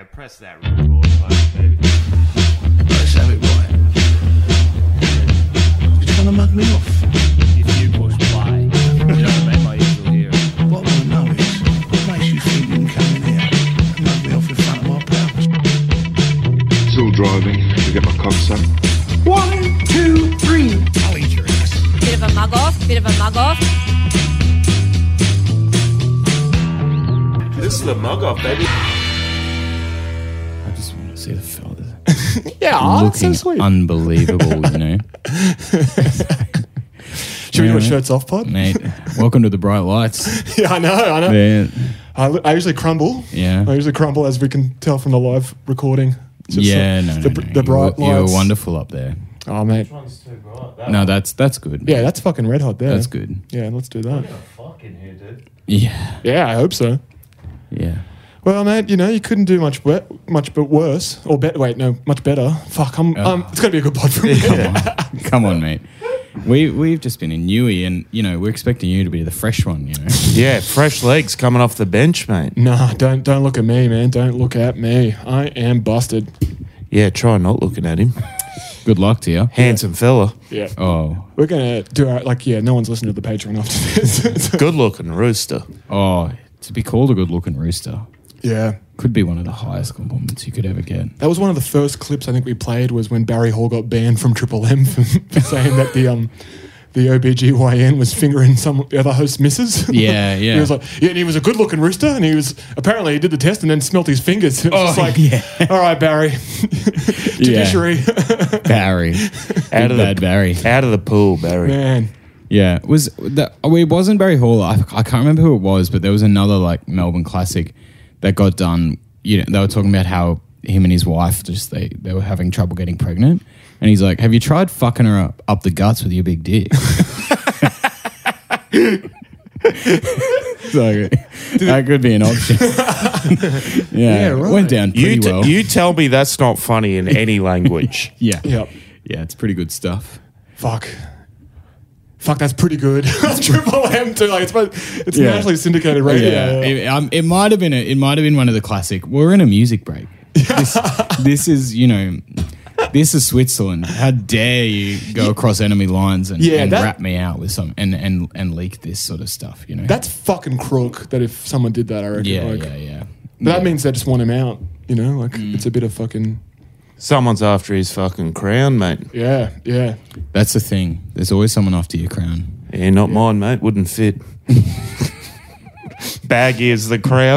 Press that record button, baby. Let's have it right. You're trying to mug me off. If you push play, you know what I mean? My ears will hear it. What I want to know is, what makes you think you can come in here and mug me off in front of my pals? Still driving to get my cock sucked. 1, 2, 3. I'll eat your ass. Bit of a mug off, bit of a mug off. This is the mug off, baby. I just want to see the fellas Yeah, that's so looking sweet. unbelievable, you know. Should we do a shirts off pod? Mate, welcome to the bright lights. Yeah, I know. They're- I usually crumble. Yeah. I usually crumble, as we can tell from the live recording. It's just yeah, the, no. the bright You're lights. wonderful up there. Oh, mate. One's too bright. No, that's good. Yeah, that's fucking red hot there. That's good. Yeah, let's do that. Fucking here, dude. Yeah, Yeah, I hope so. yeah. Well, mate, you know, you couldn't do much but worse. Or much better. Fuck, it's going to be a good pod for me. Come on, mate. We've just been in Newey, and you know we're expecting you to be the fresh one. You know. Yeah, fresh legs coming off the bench, mate. Nah, don't look at me, man. Don't look at me. I am busted. Yeah, try not looking at him. Good luck to you. Handsome fella. Yeah. Oh, We're going to do our, no one's listening to the Patreon after this. Good looking rooster. to be called a good-looking rooster Yeah. could be one of the highest compliments you could ever get. That was one of the first clips I think we played, was when Barry Hall got banned from Triple M for saying that the OBGYN was fingering some the other host's missus. Yeah, yeah. He was like, yeah, and he was a good looking rooster, and he did the test and then smelt his fingers. And it was just like, yeah. all right, Barry. Judiciary. Barry, Out of bad the Barry. Out of the pool, Barry. Man. Yeah, it wasn't Barry Hall. I can't remember who it was, but there was another like Melbourne Classic that got done. You know, they were talking about how him and his wife they were having trouble getting pregnant, and he's like, "Have you tried fucking her up the guts with your big dick?" So that could be an option. Yeah, right. It went down pretty well. You tell me that's not funny in any language. Yeah, Yep. yeah, it's pretty good stuff. Fuck, that's pretty good. Triple M too. Like it's Yeah. nationally syndicated radio. Yeah, it might have been one of the classic. We're in a music break. This is this is Switzerland. How dare you go across enemy lines and rap me out with some and leak this sort of stuff? You know, That's fucking crook. That if someone did that, I reckon. yeah. But that means they just want him out. You know, like it's a bit of fucking. Someone's after his fucking crown, mate. Yeah. That's the thing. There's always someone after your crown. Yeah, not mine, mate. Wouldn't fit. Baggy as the crown.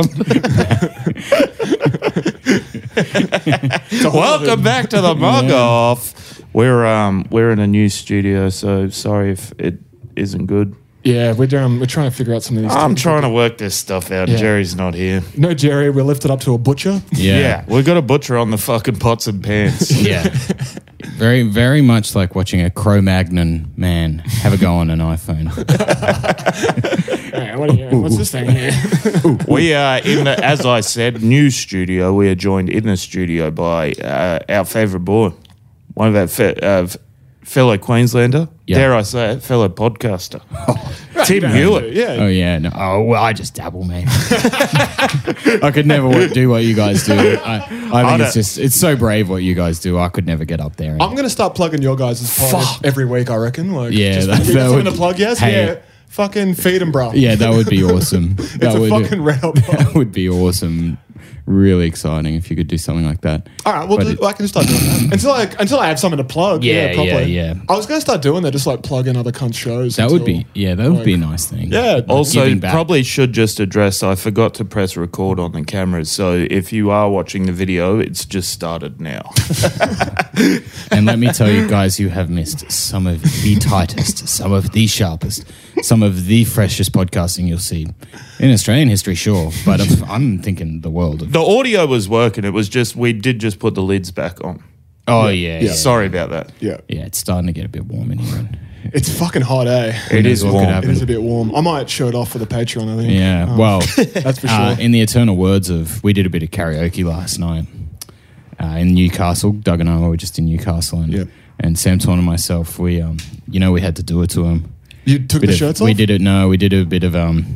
Welcome back to the mug off. We're in a new studio, so sorry if it isn't good. Yeah, we're trying to figure out some of these. I'm trying to work this stuff out. Yeah. Jerry's not here. No, Jerry, we're lifted up to a butcher. Yeah. We got a butcher on the fucking pots and pans. Yeah. Very, very much like watching a Cro-Magnon man have a go on an iPhone. Hey, what's this thing here? We are in the, as I said, new studio. We are joined in the studio by our favourite boy, one of our fellow Queenslander, dare I say it, fellow podcaster, Tim Hewitt. Yeah. Oh yeah, no. Oh well, I just dabble, man. I could never do what you guys do. I think it's so brave what you guys do. I could never get up there. I'm gonna start plugging your guys' pod every week. I reckon. Like, Yeah, just, that you got something would- to plug. Yes. hey. Yeah. Fucking feed him, bro. Yeah, that would be awesome. It's a fucking red hot pod. That would be awesome. Really exciting if you could do something like that. All right, But I can just start doing that until I have something to plug. Yeah, properly. yeah. I was gonna start doing that, just like plug in other cunt shows. That would be a nice thing. Yeah. Also, Giving back. probably should just address, I forgot to press record on the cameras, so if you are watching the video, it's just started now. And let me tell you guys, you have missed some of the tightest, some of the sharpest, some of the freshest podcasting you'll see in Australian history, sure. But I'm thinking the world of. The audio was working. It was just, we did just put the lids back on. Oh, yeah. Sorry about that. Yeah. Yeah, it's starting to get a bit warm in here. It's fucking hot, eh? It is knows what could warm. happen. It is a bit warm. I might show it off for the Patreon, I think. Yeah, well, That's for sure. in the eternal words of, we did a bit of karaoke last night in Newcastle. Doug and I were just in Newcastle, Yep. and Sam Torn and myself, we had to do it to him. You took the shirts off? We did it. No, we did a bit of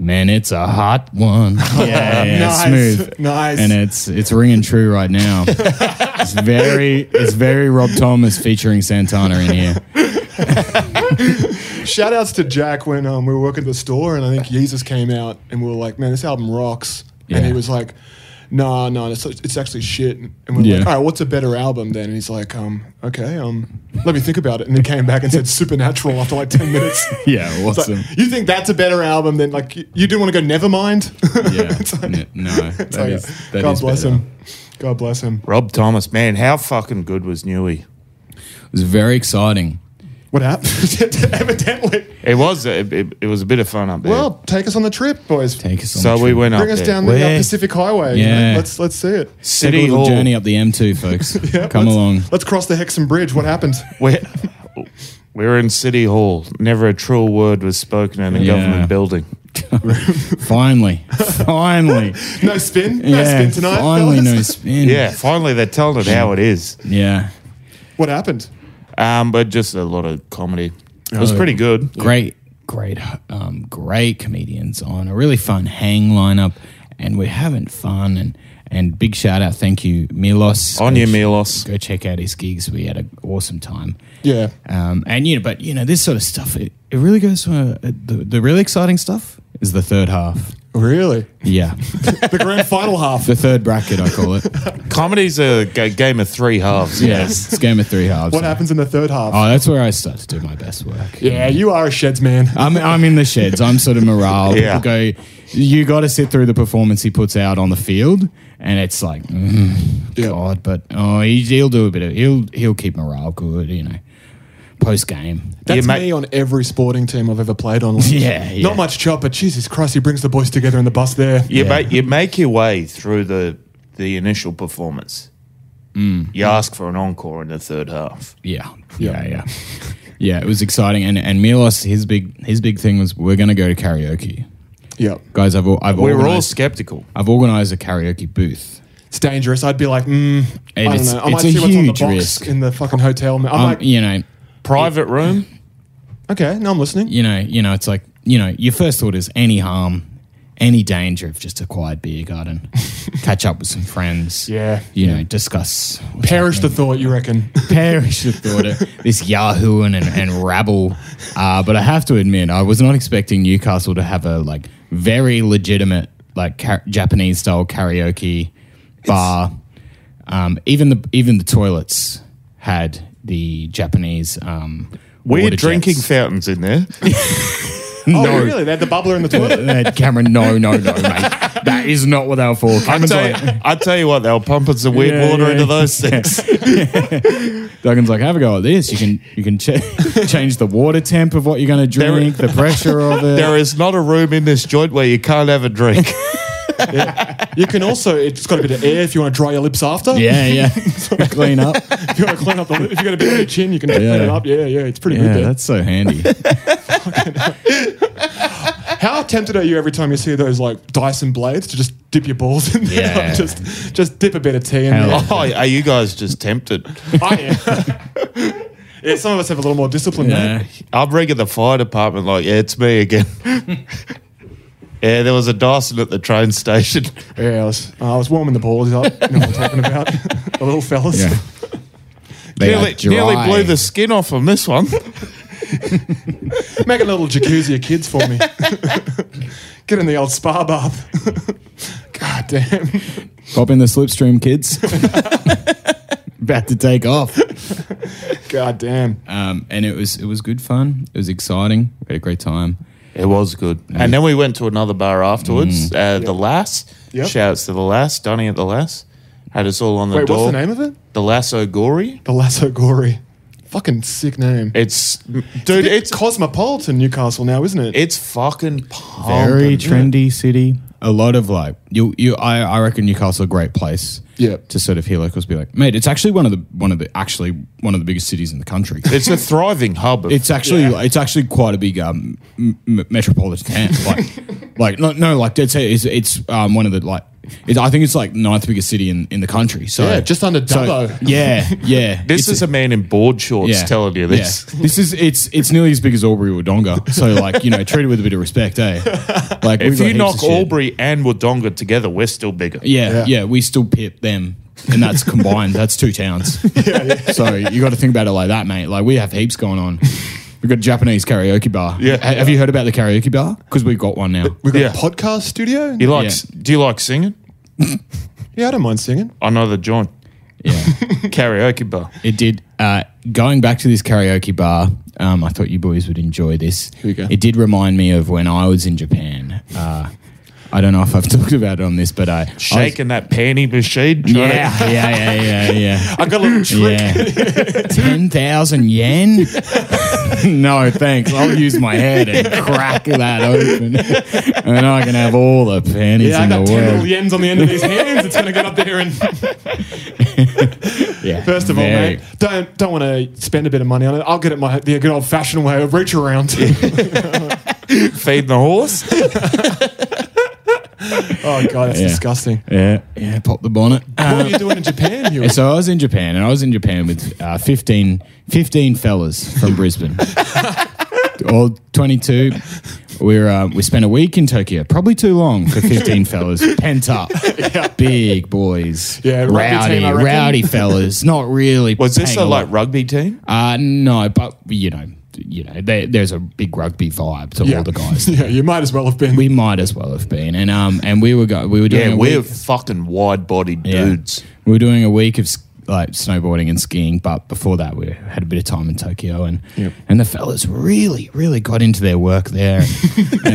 Man, it's a hot one. Yeah, Nice. smooth. Nice. And it's ringing true right now. It's very Rob Thomas featuring Santana in here. Shout outs to Jack when we were working at the store and I think Yeezus came out and we were like, man, this album rocks. And Yeah. he was like, no, it's actually shit. And we're Yeah. like, all right, what's a better album then? And he's like, okay, let me think about it. And he came back and said Supernatural after like 10 minutes. Yeah, It's like, awesome. you think that's a better album than like, you didn't want to go Nevermind? Yeah, It's like- no, it's that like, is that God is bless better. him. God bless him. Rob Thomas, man, how fucking good was Newey? It was very exciting. What happened? Evidently. It was a bit of fun up there. Well, take us on the trip, boys. Take us on so the we trip. went up Bring us there. down the Where? Pacific Highway. Yeah. Let's see it. Take a City little Hall. journey up the M2, folks. Yeah, Come let's- along. Let's cross the Hexham Bridge. What happened? We're in City Hall. Never a true word was spoken in a Yeah. government building. Finally. No spin? No Yeah, spin tonight? finally fellas? no spin. Yeah, finally they're telling it how it is. Yeah. What happened? But just a lot of comedy. It was Oh. pretty good. Great comedians on a really fun hang lineup, and we're having fun. And big shout out, thank you, Milos. On you, Milos. Go check out his gigs. We had an awesome time. Yeah. And but this sort of stuff, it really goes to the really exciting stuff is the third half. Really? Yeah, The grand final half. the third bracket, I call it. Comedy's a game of three halves. Yes, it's game of three halves. What happens in the third half? Oh, that's where I start to do my best work. Yeah, you are a sheds man. I'm in the sheds. I'm sort of morale. Yeah. People go, you got to sit through the performance he puts out on the field, and it's like, Yeah. God, but he'll do a bit of he'll keep morale good, post game. That's mate- me on every sporting team I've ever played on. Yeah. Not much chop, but Jesus Christ, he brings the boys together in the bus there. You make your way through the initial performance. You ask for an encore in the third half. Yeah. Yeah, it was exciting, and Milos, his big thing was we're going to go to karaoke, Yeah. guys. I've We were all organized, skeptical. I've organized a karaoke booth. It's dangerous. I'd be like, I don't it's- know. I might it's a see what's on the huge box risk. in the fucking hotel. I'm like, Private room. okay, now I'm listening. It's like, your first thought is any harm, any danger of just a quiet beer garden, catch up with some friends. Yeah. Discuss. what's Perish the happening. thought, you reckon? Perish the thought of this Yahooing and rabble. But I have to admit, I was not expecting Newcastle to have a very legitimate Japanese style karaoke bar. Even the toilets had the Japanese Weird water drinking jets. fountains in there. Oh, really? They had the bubbler in the toilet? Cameron, no, mate. That is not what they were for. Cameron's like, I tell you what, they were pumping some weird Yeah, water yeah. into those things. Duggan's like, have a go at this. You can change the water temp of what you're going to drink, the pressure of it. There is not a room in this joint where you can't have a drink. You can also, it's got a bit of air if you want to dry your lips after. Yeah. Clean up. If you want to clean up the lip, if you got a bit on your chin, you can clean it up. Yeah, it's pretty good Yeah, there. that's so handy. How tempted are you every time you see those Dyson blades to just dip your balls in there? Yeah. Just dip a bit of tea in Hell there. Oh, are you guys just tempted? Yeah, some of us have a little more discipline Yeah. there. I'm ringing the fire department it's me again. Yeah, there was a Dyson at the train station. Yeah, I was warming the balls up. You know what I'm talking about? The little fellas. Yeah. They are Nearly dry. blew the skin off on this one. Make a little jacuzzi of kids for me. Get in the old spa bath. God damn. Pop in the slipstream, kids. About to take off. God damn. And it was good fun. It was exciting. We had a great time. It was good. And then we went to another bar afterwards, the Lass. Yep. Shouts to the Lass, Donny at the Lass. Had us all on the Wait, door. what's the name of it? The Lasso Gory. The Lasso Gory. Fucking sick name. Dude, It's cosmopolitan Newcastle now, isn't it? it's fucking pumping. Very trendy city. A lot of I reckon Newcastle a great place. Yeah. To sort of hear locals be like, mate, it's actually one of the biggest cities in the country. It's a thriving hub. It's actually quite a big metropolitan town. It's one of the I think it's like 9th biggest city in the country. So Yeah, just under Dubbo. Yeah. This is a man in board shorts telling you this. Yeah. This is it's nearly as big as Albury Wodonga. So like, treat it with a bit of respect, eh? Like If we've got you heaps knock of shit. Albury and Wodonga together, we're still bigger. Yeah, we still pip them. And that's combined. That's 2 towns. So you got to think about it like that, mate. Like we have heaps going on. We've got a Japanese karaoke bar. Yeah. Have you heard about the karaoke bar? Because we've got one now. We've got Yeah. a podcast studio. Do you like singing? Yeah, I don't mind singing. I know the joint. Yeah. Karaoke bar. It did. Going back to this karaoke bar, I thought you boys would enjoy this. Here we go. It did remind me of when I was in Japan. I don't know if I've talked about it on this, but Shaking that panty machine. Yeah. I got a little trick. Yeah. 10,000 yen? No, thanks. I'll use my head and crack that open. And I can have all the panties Yeah, I in got the 10 little world. yens on the end of these hands. It's going to get up there and Yeah. first of all, Very- mate, don't want to spend a bit of money on it. I'll get it the good old fashioned way of reach around. Feeding the horse. Oh god, that's Yeah. disgusting. Yeah, pop the bonnet. What were you doing in Japan? You were- So I was in Japan, and I was in Japan with 15 fellas from Brisbane. All 22. We spent a week in Tokyo. Probably too long for 15 fellas. Pent up. Big boys. Yeah, rugby team, I reckon. rowdy fellas. Not really. Was this paying a lot. rugby team? No, but there's a big rugby vibe to all the guys. Yeah, you might as well have been. We might as well have been, and we were doing. Yeah, a we're week- fucking wide-bodied Yeah. dudes. We were doing a week of like snowboarding and skiing, but before that, we had a bit of time in Tokyo, and the fellas really, really got into their work there, and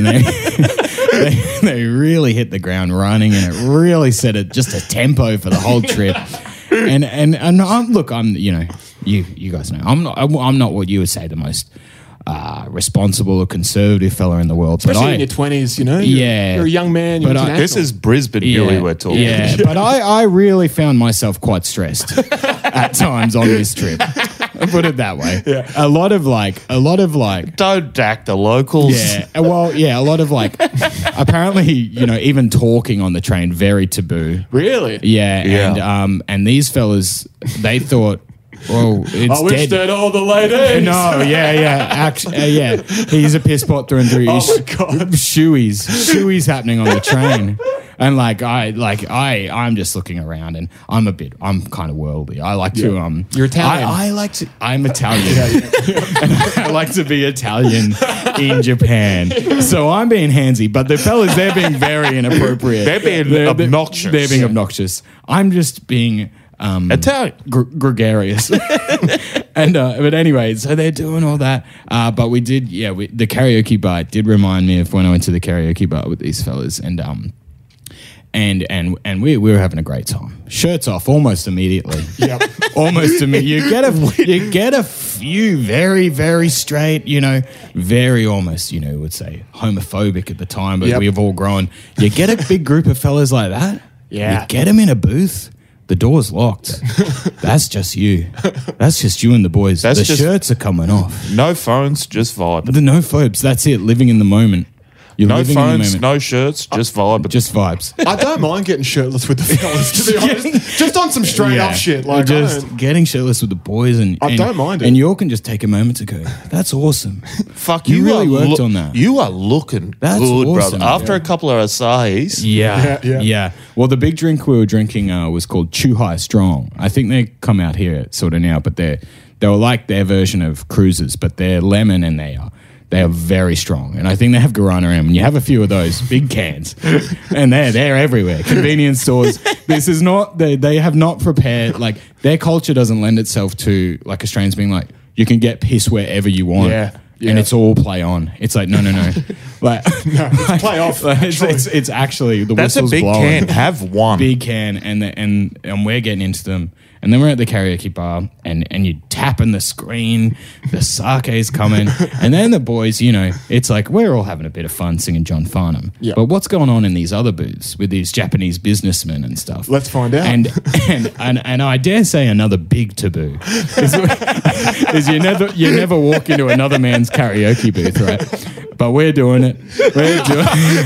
they really hit the ground running, and it really set just a tempo for the whole trip. And I'm you guys know I'm not what you would say the most responsible or conservative fella in the world, Especially in your 20s, You're a young man. You're But international. This is Brisbane Huey we're talking. Yeah, but I really found myself quite stressed at times on this trip. I'll put it that way. Yeah. A lot of like Don't dack the locals. a lot of like apparently, even talking on the train very taboo. Really? Yeah. And these fellas, they thought, well, it's I wish dead. that all the ladies. No, actually, he's a piss pot through and through. Oh my God. Shoeies happening on the train, and I'm just looking around, and I'm kind of worldly. I like to You're Italian. I'm Italian. And I like to be Italian in Japan. So I'm being handsy, but the fellas, they're being very inappropriate. They're being obnoxious. They're being obnoxious. I'm just being Italian. gregarious. And but anyway, so they're doing all that. But we did, the karaoke bar did remind me of when I went to the karaoke bar with these fellas, and we were having a great time. Shirts off almost immediately. Yep. Almost immediately. You get a few very, very straight, very almost, would say homophobic at the time, but Yep. we have all grown. You get a big group of fellas like that. Yeah. You get them in a booth. The door's locked. That's just you. That's just you and the boys. That's the just- shirts are coming off. No phones, just vibe. The no phobes. That's it. Living in the moment. You're No living in the phones, moment. no shirts, just vibe. Just vibes. I don't mind getting shirtless with the fellas, to be honest. Just on some straight up shit. Like, just getting shirtless with the boys, and I don't mind it. And you all can just take a moment to go. That's awesome. Fuck, You really are worked on that. You are looking That's good, awesome, brother. After yeah. a couple of Asahis, Yeah. Well, the big drink we were drinking was called Chuhai Strong. I think they come out here sort of now, but they were like their version of cruisers, but they're lemon and they are very strong. And I think they have guarana in them. And you have a few of those big cans, and they're everywhere. Convenience stores. This is not, they have not prepared, like their culture doesn't lend itself to like Australians being like, you can get piss wherever you want. Yeah. And it's all play on. It's like, no. Like, it's play off, It's actually, the that's a whistle's big blowing. can. Have one. Big can, and we're getting into them. And then we're at the karaoke bar, and you tapping the screen, the sake's coming, and then the boys, it's like we're all having a bit of fun singing John Farnham. Yeah. But what's going on in these other booths with these Japanese businessmen and stuff? Let's find out. And I dare say another big taboo is you never walk into another man's karaoke booth, right? But we're doing it.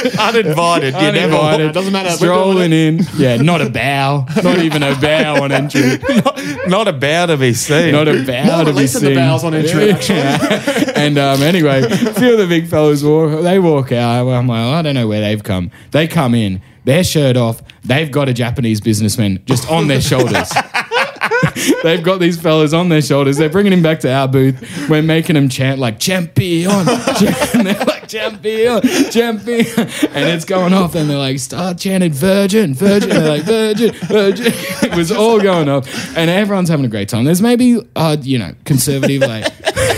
Uninvited. You never Uninvited. It doesn't matter. Strolling in. Yeah, not a bow. Not even a bow on entry. not about to be seen. Not a bow More to be releasing the seen. bows on entry, actually. And anyway, a few of the big fellas walk out. Well, I'm like, I don't know where they've come. They come in, their shirt off. They've got a Japanese businessman just on their shoulders. They've got these fellas on their shoulders. They're bringing him back to our booth. We're making them chant like champion. And they're like champion, champion. And it's going off. And they're like, start chanting virgin, virgin. They're like virgin, virgin. It was all going off. And everyone's having a great time. There's maybe, conservative, like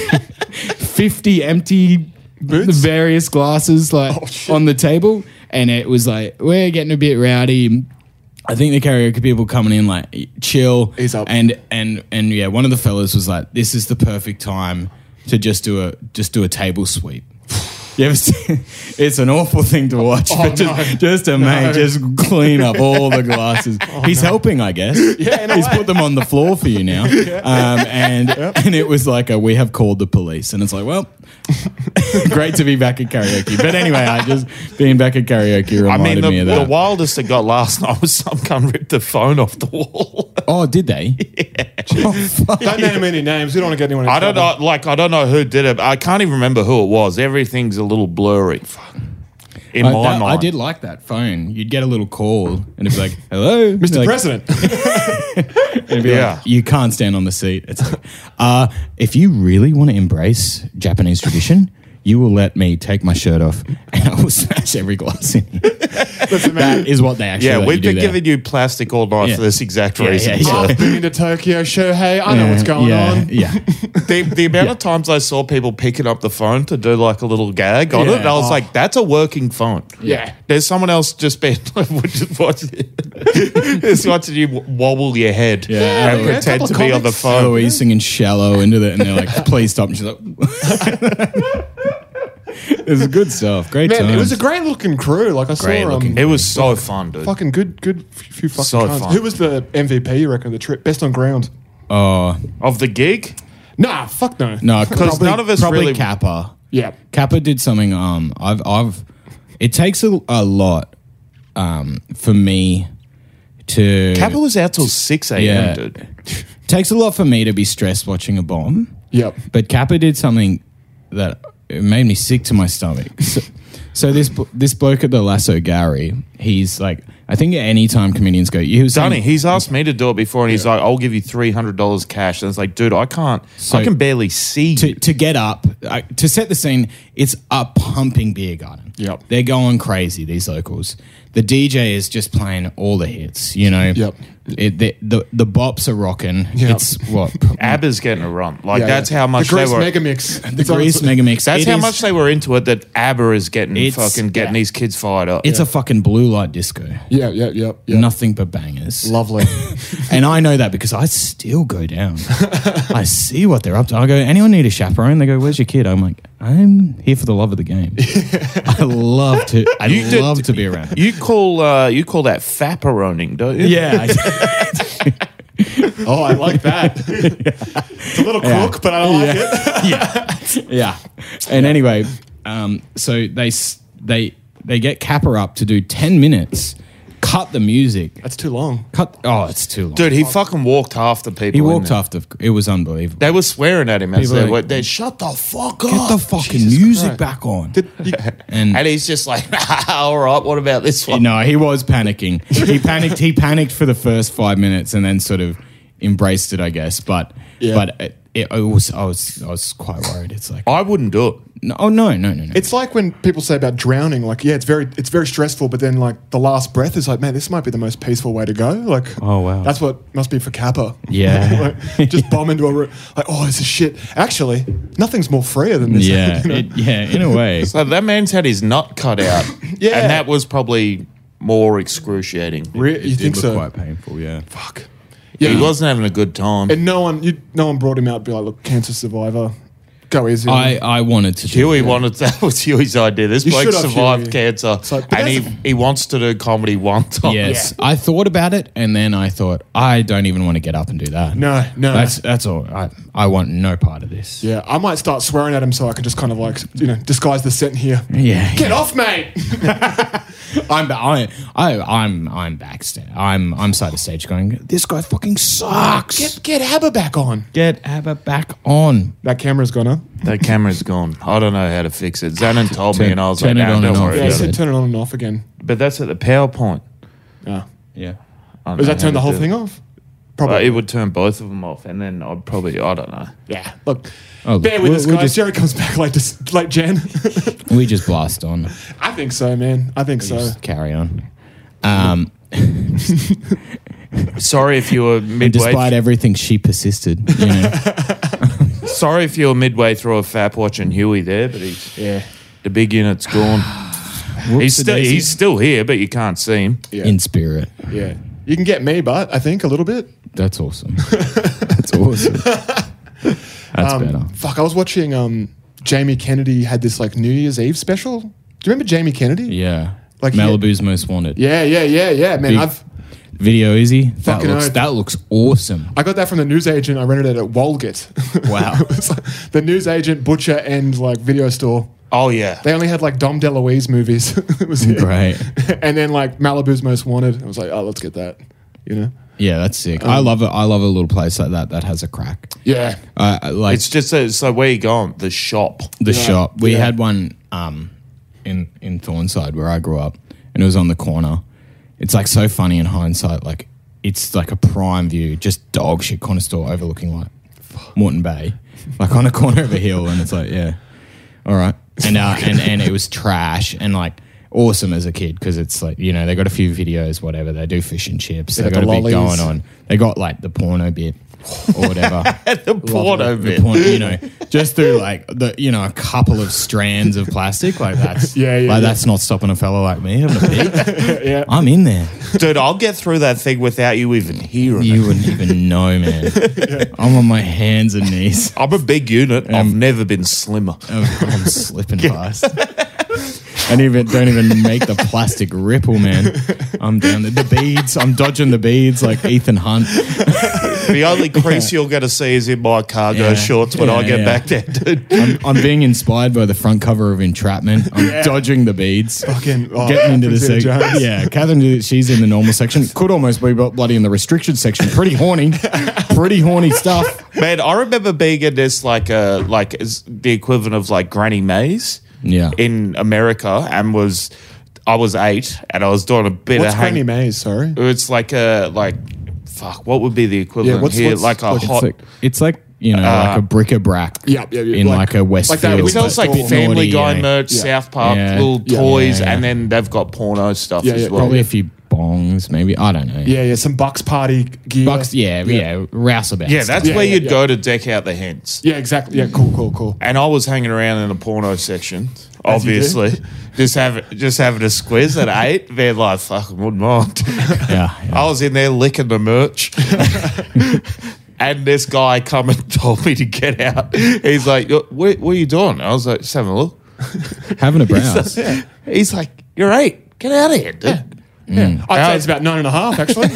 50 empty various glasses like on the table. And it was like, we're getting a bit rowdy. I think the karaoke people coming in like chill. Ease up. And yeah, one of the fellas was like, this is the perfect time to just do a table sweep. You ever see? It's an awful thing to watch, but just a mate just clean up all the glasses. He's helping, I guess. Yeah, in a he's way. put them on the floor for you now. And it was like we have called the police, and it's like, well, great to be back at karaoke. But anyway, I just being back at karaoke reminded me of the that. wildest that got last night was some cunt ripped the phone off the wall. Oh, did they? Oh, fuck. Don't name any names. We don't want to get anyone in I don't trouble. know. Like I don't know who did it. I can't even remember who it was. Everything's a little blurry. In my mind, I did like that phone. You'd get a little call, and it'd be like, "Hello, Mr. Like, President. and it'd be Yeah. like, you can't stand on the seat. It's like, if you really want to embrace Japanese tradition, you will let me take my shirt off, and I will smash every glass in here. That is what they actually. Yeah, let we've you do been there. giving you plastic all night Yeah. for this exact Yeah, reason. yeah, So I've been to Tokyo, Shohei. I know what's going on. Yeah, the amount of times I saw people picking up the phone to do like a little gag on it, and I was like, that's a working phone. Yeah. There's someone else just been just watching you wobble your head Yeah, and yeah, a pretend couple to be of on the comics. phone. Eloise singing "Shallow" into it, and they're like, "Please stop!" And she's like, "It was good stuff. Great Man, times." it was a great looking crew. Like I Great saw looking It was so fun, dude. fucking good few fucking So cunts. fun. Who was the MVP, you reckon, of the trip? Best on ground? Oh Of the gig, Nah, fuck no. no, because none of us probably really. Kappa. Yeah. Kappa did something. It takes a lot for me to. Kappa was out till 6 a.m., Yeah. dude. Takes a lot for me to be stressed watching a bomb. Yep. But Kappa did something that it made me sick to my stomach. So this bloke at the Lasso, Gary, he's like, I think any time comedians go, he was saying- Dunny, he's asked me to do it before, and he's like, "I'll give you $300 cash." And it's like, dude, I can't. So- I can barely see. to get up, to set the scene, it's a pumping beer garden. Yep. They're going crazy, these locals. The DJ is just playing all the hits, you know. Yep. The bops are rocking. Yep. It's what? ABBA's getting a run. Like Yeah, that's yeah. how much the they Grease were. Mega Mix. The Grease Megamix. That's It how is- much they were into it. That ABBA is getting It's- these kids fired up. It's a fucking blue light disco. Yeah. Nothing but bangers. Lovely. And I know that because I still go down. I see what they're up to. I go, anyone need a chaperone? They go, where's your kid? I'm like, I'm here for the love of the game. I love to be around. You call that fapperoning, don't you? Yeah. Oh, I like that. It's a little crook, but I like it. Yeah. And anyway, so they get Kappa up to do 10 minutes, cut the music. That's too long. It's too long. Dude, he fucking walked half the people. He in walked there. after. It was unbelievable. They were swearing at him as People they like- were. They shut the fuck up. Get the fucking Jesus music Christ. back on. and he's just like, all right, what about this one? No, he was panicking. He panicked for the first 5 minutes and then sort of embraced it, I guess. But I was quite worried. It's like, I wouldn't do it. no. It's like when people say about drowning, like, yeah, it's very stressful, but then like the last breath is like, man, this might be the most peaceful way to go. Like, Oh, wow. that's what must be for Kappa. Yeah. Like, just bomb into a room. Like, oh, this is shit. Actually, nothing's more freer than this. Yeah, you know? in a way. So that man's had his nut cut out. Yeah. And that was probably more excruciating. You It think did so? look quite painful, yeah. Fuck. He wasn't having a good time. And no one brought him out and be like, look, cancer survivor. Go easy. I wanted to do Huey it. wanted that was Huey's idea. This You bloke should have, survived Huey. cancer, like, but and he wants to do comedy one time. Yes, I thought about it, and then I thought I don't even want to get up and do that. No. That's all. I want no part of this. Yeah, I might start swearing at him so I can just kind of like, disguise the scent here. Yeah. Get off, mate! I'm backstage. I'm side of stage going, this guy fucking sucks. Get ABBA back on. Get ABBA back on. That camera's gone up. That camera's gone. I don't know how to fix it. Zanin told me, and I was like, turn it no, on don't and off. worry Yeah, about he said it. turn it on and off again. But that's at the PowerPoint. Oh. Yeah. I don't Does know that turn how the to whole do thing it. off? Probably. It would turn both of them off, and then I'd probably, I don't know. Yeah. Look, Oh, bear with us, we'll guys. just- Jerry comes back like Jen. We just blast on. I think so, man. I think so. Just carry on. Sorry if you were And midway. despite everything, she persisted. You know? Sorry if you were midway through a fap watching Huey there, but Yeah. the big unit's gone. He's still here, but you can't see him. Yeah. In spirit. Yeah. You can get me, but I think a little bit. That's awesome. That's awesome. That's better. Fuck, I was watching Jamie Kennedy had this like New Year's Eve special. Do you remember Jamie Kennedy? Yeah. Like, Malibu's Most Wanted. Yeah, man. Big- Video easy. Fucking oath. That looks awesome. I got that from the newsagent. I rented it at Walgett. Wow. It was like the newsagent, butcher, and like video store. Oh, yeah. They only had like Dom DeLuise movies. It was it. Great. And then like Malibu's Most Wanted. I was like, oh, let's get that. You know? Yeah, that's sick. I love it. I love a little place like that has a crack. Yeah. Like It's just, it's like, where you going? The shop. the shop. We yeah. had one in Thornside where I grew up, and it was on the corner. It's like so funny in hindsight. Like it's like a prime view, just dog shit corner store overlooking like Moreton Bay, like on a corner of a hill, and it's like, yeah, all right. And and it was trash and like awesome as a kid because it's like, you know, they got a few videos, whatever. They do fish and chips. They got got a the bit lollies. going on. They got like the porno bit or whatever. The porno The bit. porn, you know, just through like the, you know, a couple of strands of plastic, like that's that's not stopping a fella like me having a peek. Yeah. I'm in there. Dude, I'll get through that thing without you even hearing it. You wouldn't even know, man. I'm on my hands and knees. I'm a big unit. I've never been slimmer. I'm slipping fast. I don't even make the plastic ripple, man. I'm down there. The beads. I'm dodging the beads like Ethan Hunt. The only crease you're going to see is in my cargo Yeah. shorts when I Yeah, get yeah. back there, dude. I'm being inspired by the front cover of Entrapment. I'm dodging the beads. Fucking Getting into the Catherine section. Zeta-Jones. Yeah, Catherine, she's in the normal section. Could almost be bloody in the restricted section. Pretty horny. Pretty horny stuff. Man, I remember being in this like is the equivalent of like Granny Maze Yeah. in America, and I was 8 and I was doing a bit What's of Granny Maze? Sorry. It's like fuck, what would be the equivalent what's- here? what's- like a what's hot. It's like, you know, like a brick-a-brack. Yeah. In like a Westfield. that It sells like Store. Family Naughty, Guy yeah. merch, Yeah. South Park, Yeah. little Yeah. toys, Yeah, yeah. and then they've got porno stuff Yeah, as yeah. well. Probably a few bongs, maybe. I don't know. Yeah. Some Bucks party gear. Bucks, yeah. Rouseabout. Yeah, that's Yeah, where yeah, you'd yeah. go to deck out the hens. Yeah, exactly. Yeah, cool. And I was hanging around in the porno section, As you do. obviously, just having a squeeze at 8. They're like, fucking wouldn't mind. Yeah. I was in there licking the merch. And this guy come and told me to get out. He's like, what are you doing? I was like, just having a look. Having a browse. He's like, you're 8. Get out of here, dude. I'd say it's about 9.5, actually.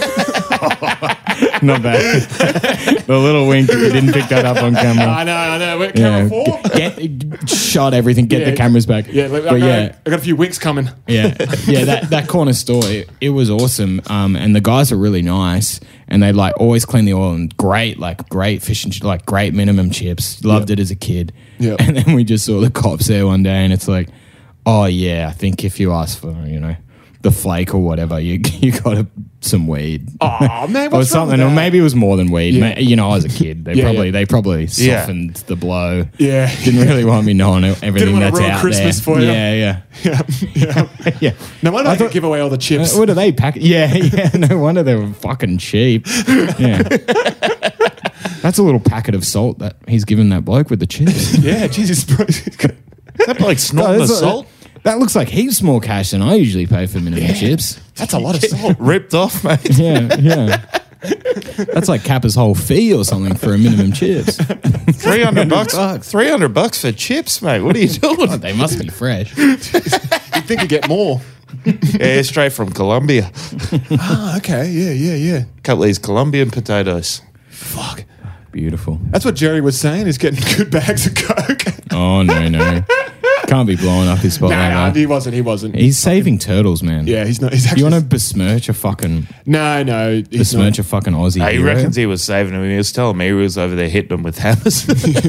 Not bad. The little wink, you didn't pick that up on camera. I know. We're camera 4. Shot everything, get the cameras back. Yeah, But I got a few winks coming. Yeah, that corner store, it was awesome, and the guys are really nice, and they like always clean the oil and great fish and like great minimum chips. Loved it as a kid. Yeah. And then we just saw the cops there one day, and it's like, oh yeah, I think if you ask for the flake or whatever, you got some weed. Oh man, Or what's wrong with something, or that? maybe it was more than weed. Yeah. I was a kid. They Yeah, probably Yeah. softened the blow. Yeah. Didn't really want me knowing everything wanna that's ruin out Christmas there. for you. Yeah. Yeah. No wonder I could give away all the chips. What are they packing? Yeah. No wonder they were fucking cheap. Yeah. That's a little packet of salt that he's given that bloke with the chips. Yeah, Jesus. That like snorting the salt. That looks like heaps more cash than I usually pay for minimum chips. That's a lot of salt. Ripped off, mate. Yeah. That's like Kappa's whole fee or something for a minimum chips. $300 $300 for chips, mate. What are you doing? God, they must be fresh. You'd think you'd get more. Yeah, straight from Colombia. Okay. Yeah. Couple of these Colombian potatoes. Fuck. Beautiful. That's what Jerry was saying. He's getting good bags of coke. Oh, no. Can't be blowing up his spot like Nah, that. he wasn't. He's saving turtles, man. Yeah, he's not. He's actually. You want to besmirch a fucking No. He's besmirch not. a fucking Aussie? He hero? reckons he was saving him. He was telling me he was over there hitting them with hammers.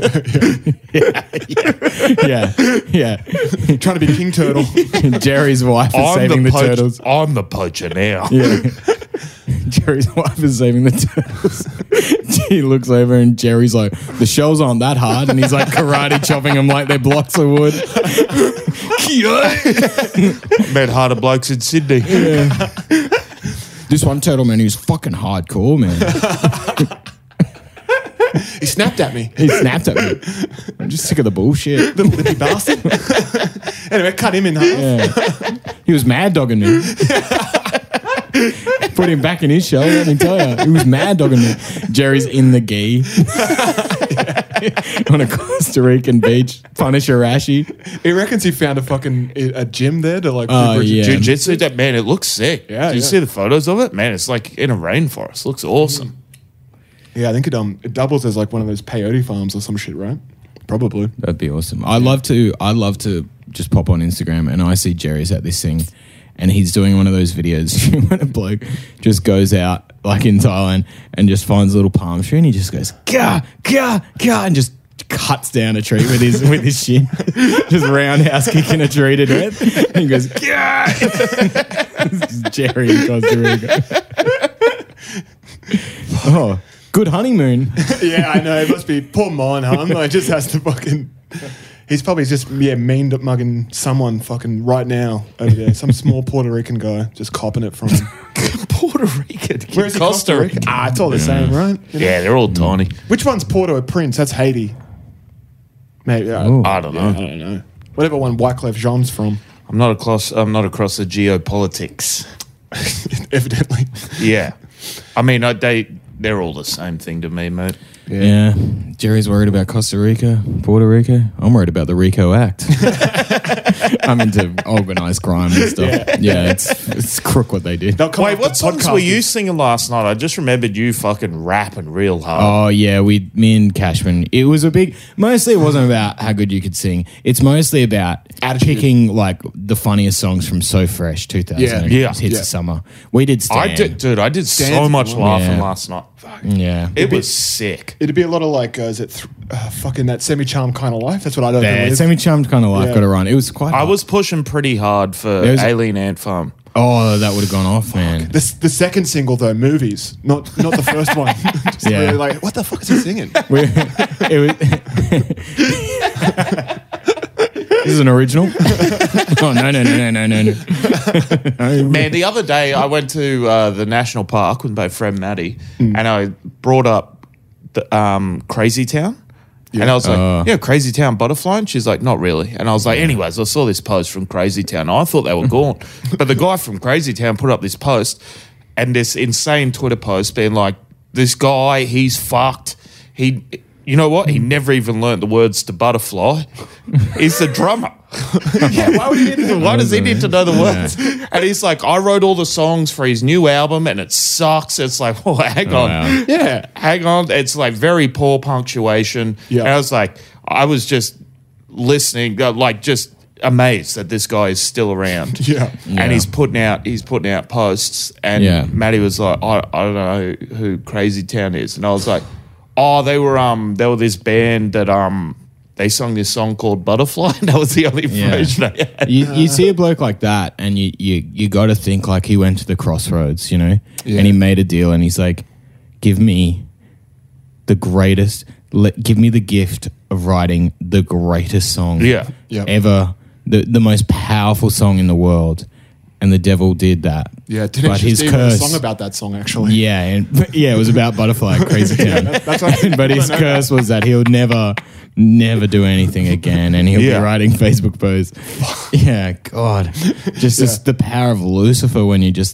Yeah. Trying to be King Turtle. Jerry's wife is saving the turtles. I'm the poacher now. Yeah. Jerry's wife is saving the turtles. He looks over and Jerry's like, the shells aren't that hard. And he's like karate chopping them like they're blocks of wood. Met harder blokes in Sydney. This one turtle, man, he was fucking hardcore, man. He snapped at me. He snapped at me. I'm just sick of the bullshit. Little lippy bastard. Anyway, cut him in half. Yeah. He was mad dogging me. Put him back in his shell, let me tell you. He was mad dogging me. Jerry's in the gi. On a Costa Rican beach. Punisher Rashi. He reckons he found a gym there to like. Oh, yeah. Jiu-jitsu, that man, it looks sick. Yeah, Did you yeah. see the photos of it? Man, it's like in a rainforest. Looks awesome. Yeah, I think it doubles as like one of those peyote farms or some shit, right? Probably. That'd be awesome. I love to just pop on Instagram and I see Jerry's at this thing and he's doing one of those videos when a bloke just goes out like in Thailand and just finds a little palm tree and he just goes gah gah gah and just cuts down a tree with his shin, just roundhouse kicking a tree to death. And he goes gah. This is Jerry in Costa Rica. Oh, good honeymoon. Yeah, I know. It must be poor mine, huh? Like, just has to fucking. He's probably just mean mugging someone fucking right now over there. Some small Puerto Rican guy just copping it from him. Puerto Rican. Where's he, Costa Rica? It's all the same, right? You know? Yeah, they're all tiny. Which one's Puerto Prince? That's Haiti. Maybe. Ooh. I don't know. I don't know. Whatever one Wyclef Jean's from. I'm not across the geopolitics. Evidently. Yeah. I mean, they're all the same thing to me, mate. Yeah. Jerry's worried about Costa Rica, Puerto Rico. I'm worried about the RICO Act. I'm into organised crime and stuff. Yeah, it's crook what they did. They'll come Wait, up what with songs podcasters. were you singing last night? I just remembered you fucking rapping real hard. Oh yeah, me and Cashman. It was mostly it wasn't about how good you could sing. It's mostly about Attitude. picking like the funniest songs from So Fresh 2000. Yeah. Hits Yeah. of summer. We did Stan. I did so Stan's much one. laughing Yeah. last night. Yeah. It was sick. It'd be a lot of like, is it fucking that semi-charmed kind of life? That's what I don't Yeah, know. semi-charmed kind of life Yeah. got to run. It was quite I hard. was pushing pretty hard for There's- Alien Ant Farm. Oh, that would have gone off, man. The second single though, Movies, not the first one. Just Yeah. really like, what the fuck is he singing? This is an original. Oh no. Man, the other day I went to the national park with my friend Maddie, and I brought up the Crazy Town. And I was like, Crazy Town Butterfly? And she's like, not really. And I was like, anyways, I saw this post from Crazy Town. I thought they were gone. But the guy from Crazy Town put up this post and this insane Twitter post being like, this guy, he's fucked. You know what? He never even learnt the words to Butterfly. He's the drummer. Yeah, why does he need to know the words? And he's like, I wrote all the songs for his new album and it sucks. It's like, oh, hang on. wow. Yeah. Hang on. It's like very poor punctuation. Yeah. And I was just listening, like just amazed that this guy is still around. Yeah. And he's putting out posts. And Yeah. Maddie was like, I don't know who Crazy Town is. And I was like, oh, they were this band that they sung this song called Butterfly. And that was the only information I had. You see a bloke like that, and you got to think like he went to the crossroads, you know, Yeah. and he made a deal, and he's like, give me the greatest, give me the gift of writing the greatest song Yeah. ever, the most powerful song in the world, and the devil did that. Yeah. Didn't but you his see a curse. song about that song actually? Yeah, it was about Butterfly, Crazy Town. That's what But his curse was that he'll never do anything again, and he'll Yeah. be writing Facebook posts. Yeah, God, just the power of Lucifer when you just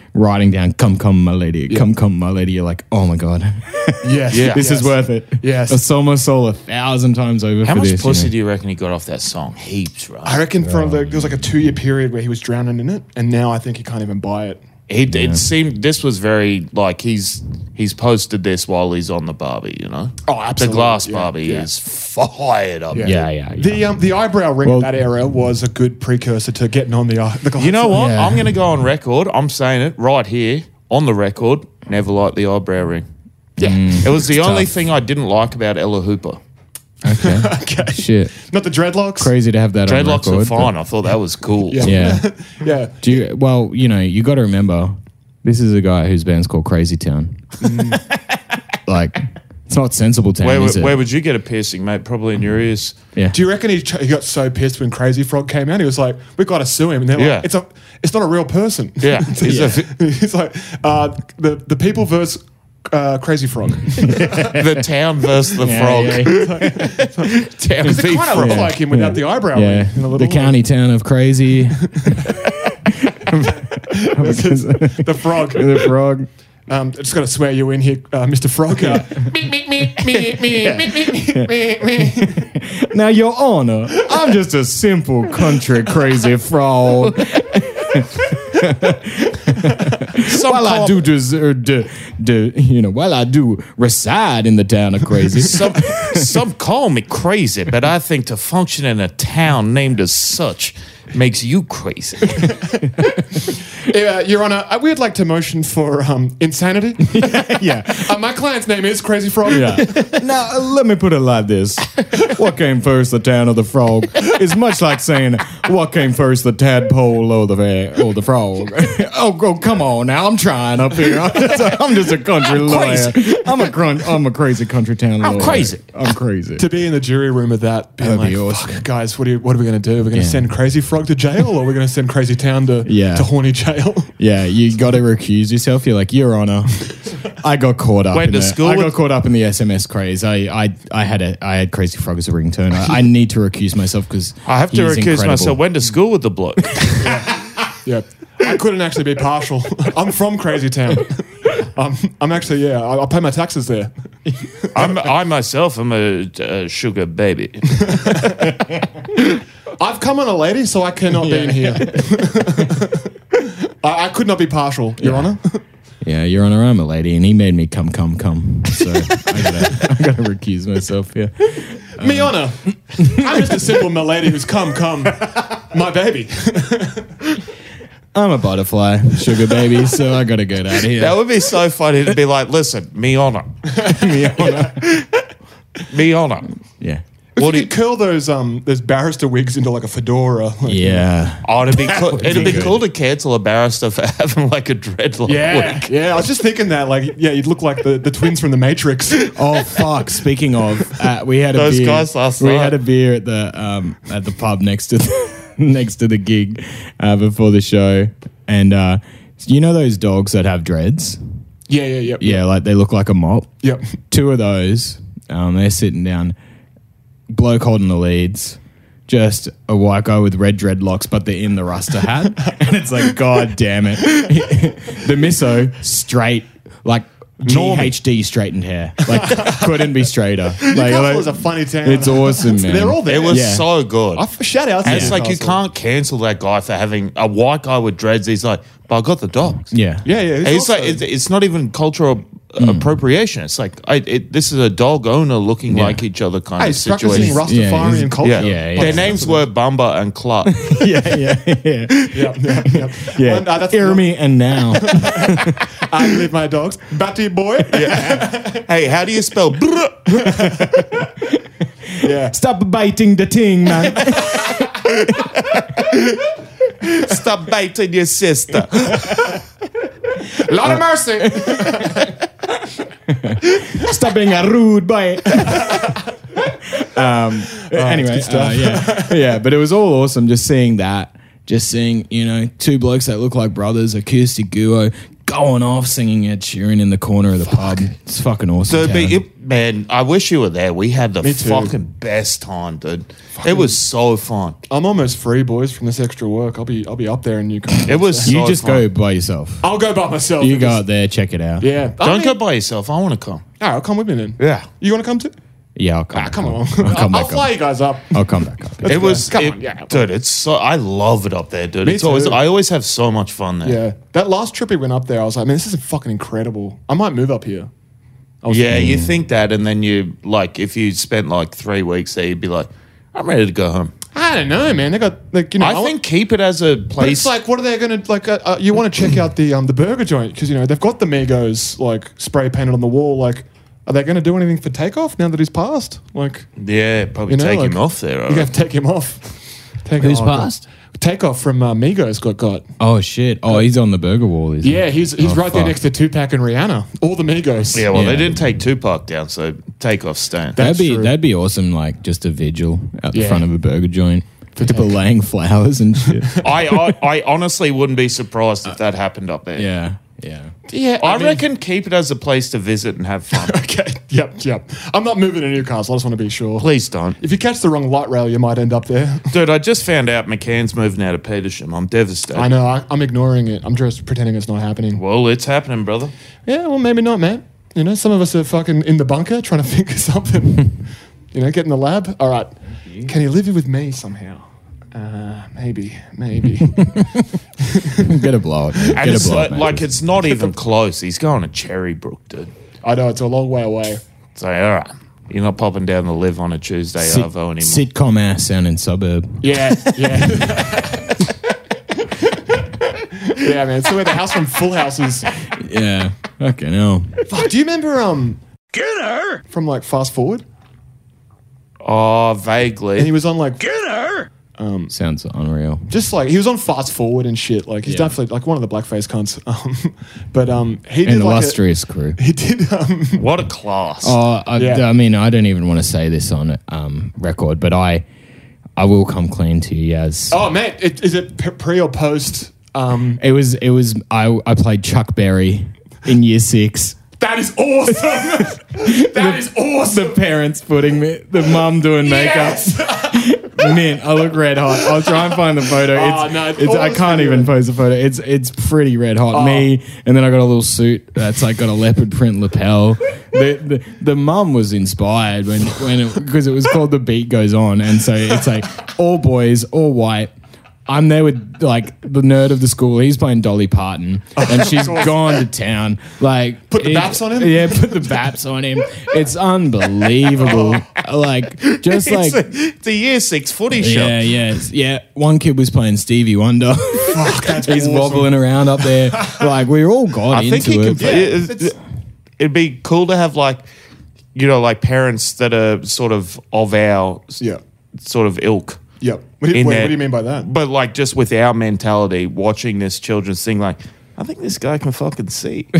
writing down, come, my lady, come, my lady. You're like, oh my God. Yes. Yeah. This is worth it. Yes. I sold my soul 1,000 times over How for much this. pussy do you reckon he got off that song? Heaps, right? I reckon there was like a 2-year period where he was drowning in it, and now I think he can't even buy it. It seemed this was very like he's posted this while he's on the Barbie, you know. Oh, absolutely. The glass Yeah, Barbie yeah. is fired up. Yeah. The eyebrow ring Well- of that era was a good precursor to getting on the glass. You know what? Yeah. I'm going to go on record. I'm saying it right here on the record. Never liked the eyebrow ring. Yeah. It was the only tough. thing I didn't like about Ella Hooper. Okay. Okay. Shit. Not the dreadlocks. Crazy to have that on Dreadlocks record. are fine. I thought that was cool. Yeah. Yeah. Yeah. Do you? Well, you got to remember, this is a guy whose band's called Crazy Town. Like, it's not Sensible Town, is it? Where would you get a piercing, mate? Probably in your ears. Yeah. Do you reckon he got so pissed when Crazy Frog came out? He was like, "We got to sue him." And they're Yeah. like, "It's not a real person." Yeah. He's like, "The people versus Crazy Frog." The town versus the frog. Town Because v it kind of frog. looked like him without the eyebrow ring. Yeah. in a little The county town of Crazy. the frog. The frog. I just got to swear you in here, Mr. Frog. Now, Your Honor, I'm just a simple country crazy frog. While I do while I do reside in the town of Crazy. Some call me crazy, but I think to function in a town named as such makes you crazy. Your Honor, we'd like to motion for insanity. Yeah. My client's name is Crazy Frog. Yeah. Now, let me put it like this. What came first, the town or the frog? It's much like saying, what came first, the tadpole or the frog? Oh, come on now. I'm trying up here. I'm just a country lawyer. I'm a crazy country town lawyer. crazy. I'm crazy. To be in the jury room of that, being That'd like, be awesome. "Fuck, guys, what are we going to do? We're going to Yeah. send Crazy Frog to jail, or we're going to send Crazy Town to horny jail?" Yeah, you got to recuse yourself. You're like, Your Honor, I got caught up. Went to school I got with- caught up in the SMS craze. I had Crazy Frog as a ringtone. I need to recuse myself because I have to recuse myself. Went to school with the bloke. Yeah, I couldn't actually be partial. I'm from Crazy Town. I'm actually I pay my taxes there. I myself am a sugar baby. I've come on a lady, so I cannot be in here. I could not be partial, Your Honor. Yeah, Your Honor, I'm a lady, and he made me come. So I gotta recuse myself here. Me honor. I'm just a simple milady who's come, my baby. I'm a butterfly, sugar baby, so I gotta get out of here. That would be so funny to be like, listen, me honor. Me honor. Yeah. What do you curl those barrister wigs into like a fedora? Like, Yeah. Oh, it'd be good. cool to cancel a barrister for having like a dreadlock Yeah, wig. yeah. I was just thinking that, like, yeah, you'd look like the twins from The Matrix. Oh fuck! Speaking of, we had a Those beer. guys last we night. had a beer at the pub next to the gig before the show, and you know those dogs that have dreads? Yeah. Yeah, like they look like a mop. Yep. 2 of those. They're sitting down. Bloke holding the leads. Just a white guy with red dreadlocks, but they're in the Rasta hat. And it's like, God damn it. The misso, straight, like GHD straightened hair. Like, couldn't be straighter. Like, Newcastle is a funny town. It's awesome, man. They're all there. It was Yeah. so good. Shout out to And it's like you Newcastle. can't cancel that guy for having a white guy with dreads. He's like, but I got the dogs. Yeah. Yeah. And it's also- like it's not even cultural appropriation. It's like this is a dog owner looking Yeah. like each other kind Hey, of he's practicing situation. Yeah, Rastafarian he's- culture. Yeah. Yeah. Their names were Bumba and Clark. Yeah. Yeah. Well, that's Hear me and now. I leave my dogs. Batty boy. Hey, how do you spell? Yeah. Stop biting the ting, man. Stop biting your sister. Lot of mercy. Stop being a rude boy. Anyway, yeah, but it was all awesome just seeing that. Just seeing, 2 blokes that look like brothers, acoustic duo, going off singing Ed Sheeran in the corner of the pub. It's fucking awesome. So town. Man, I wish you were there. We had the Me too. fucking best time, dude. It was so fun. I'm almost free, boys, from this extra work. I'll be up there in Newcastle. It was You so just fun. go by yourself. I'll go by myself. You go out there, check it out. Yeah. Don't go by yourself. I want to come. All right, I'll come with me then. Yeah. You want to come too? Yeah, I'll come. Come on. I'll come I'll back fly up. you guys up. I'll come back up. It was, Come on, yeah. dude. It's so. I love it up there, dude. Me It's always. too. I always have so much fun there. Yeah. That last trip we went up there, I was like, man, this is fucking incredible. I might move up here. Yeah, you think that, and then you like if you spent like 3 weeks there, you'd be like, I'm ready to go home. I don't know, man. They got like I think keep it as a But place. it's like, what are they going to like? You want to check out the burger joint because they've got the Migos like spray painted on the wall. Like, are they going to do anything for Takeoff now that he's passed? Like, yeah, probably you know, take like, him off there. you have to take him off. Who's passed? Takeoff from Migos got. Oh shit! Oh, he's on the burger wall. Isn't Yeah, he's Oh, right there fuck. next to Tupac and Rihanna. All the Migos. Yeah, well, Yeah. they didn't take Tupac down, so Takeoff staying. That's true. That'd be awesome. Like just a vigil out the Yeah. front of a burger joint. People laying flowers and shit. I honestly wouldn't be surprised if that happened up there. yeah, yeah. Yeah, I mean- reckon keep it as a place to visit and have fun. Okay. Yep. I'm not moving to Newcastle. I just want to be sure. Please don't. If you catch the wrong light rail, you might end up there. Dude, I just found out McCann's moving out of Petersham. I'm devastated. I know. I'm ignoring it. I'm just pretending it's not happening. Well, it's happening, brother. Yeah, well, maybe not, man. Some of us are fucking in the bunker trying to think of something. Get in the lab. All right. Can you live with me somehow? Maybe. Get a blow it. And Get a it's blow it. like it's not even close. He's going to Cherrybrook, dude. I know, it's a long way away. So, all right. You're not popping down to live on a Tuesday Arvo anymore. Sitcom ass sound in suburb. Yeah. Yeah, man. So where the house from Full House is. Yeah. Okay, no. Fuck, do you remember from like Fast Forward? Oh, And he vaguely. was on like Sounds unreal. just like he was on Fast Forward and shit. Like he's Yeah. definitely like one of the blackface cunts. But he did An like illustrious crew. he did What a class. Oh, Yeah. I mean, I don't even want to say this on record, but I will come clean to you as oh man, is it pre or post? it was. I played Chuck Berry in year 6. That is awesome. That is awesome. The parents putting me, the mum doing makeup. Man, I look red hot. I'll try and find the photo. Oh, no, it's I can't awesome. even post the photo. It's pretty red hot. Me, and then I got a little suit that's like got a leopard print lapel. The mum was inspired because it was called The Beat Goes On, and so it's like all boys, all white. I'm there with like the nerd of the school. He's playing Dolly Parton, and she's gone to town. Like Put the baps on him? Yeah, put the baps on him. It's unbelievable. Like just like it's a year 6 footy show. yeah. One kid was playing Stevie Wonder. Fuck, that's He's awesome. wobbling around up there. Like we all got I think into he it. can. It'd be cool to have like parents that are sort of our Yeah. sort of ilk. Yep. What do in you there. mean by that? But like just with our mentality, watching this children's thing, like I think this guy can fucking see.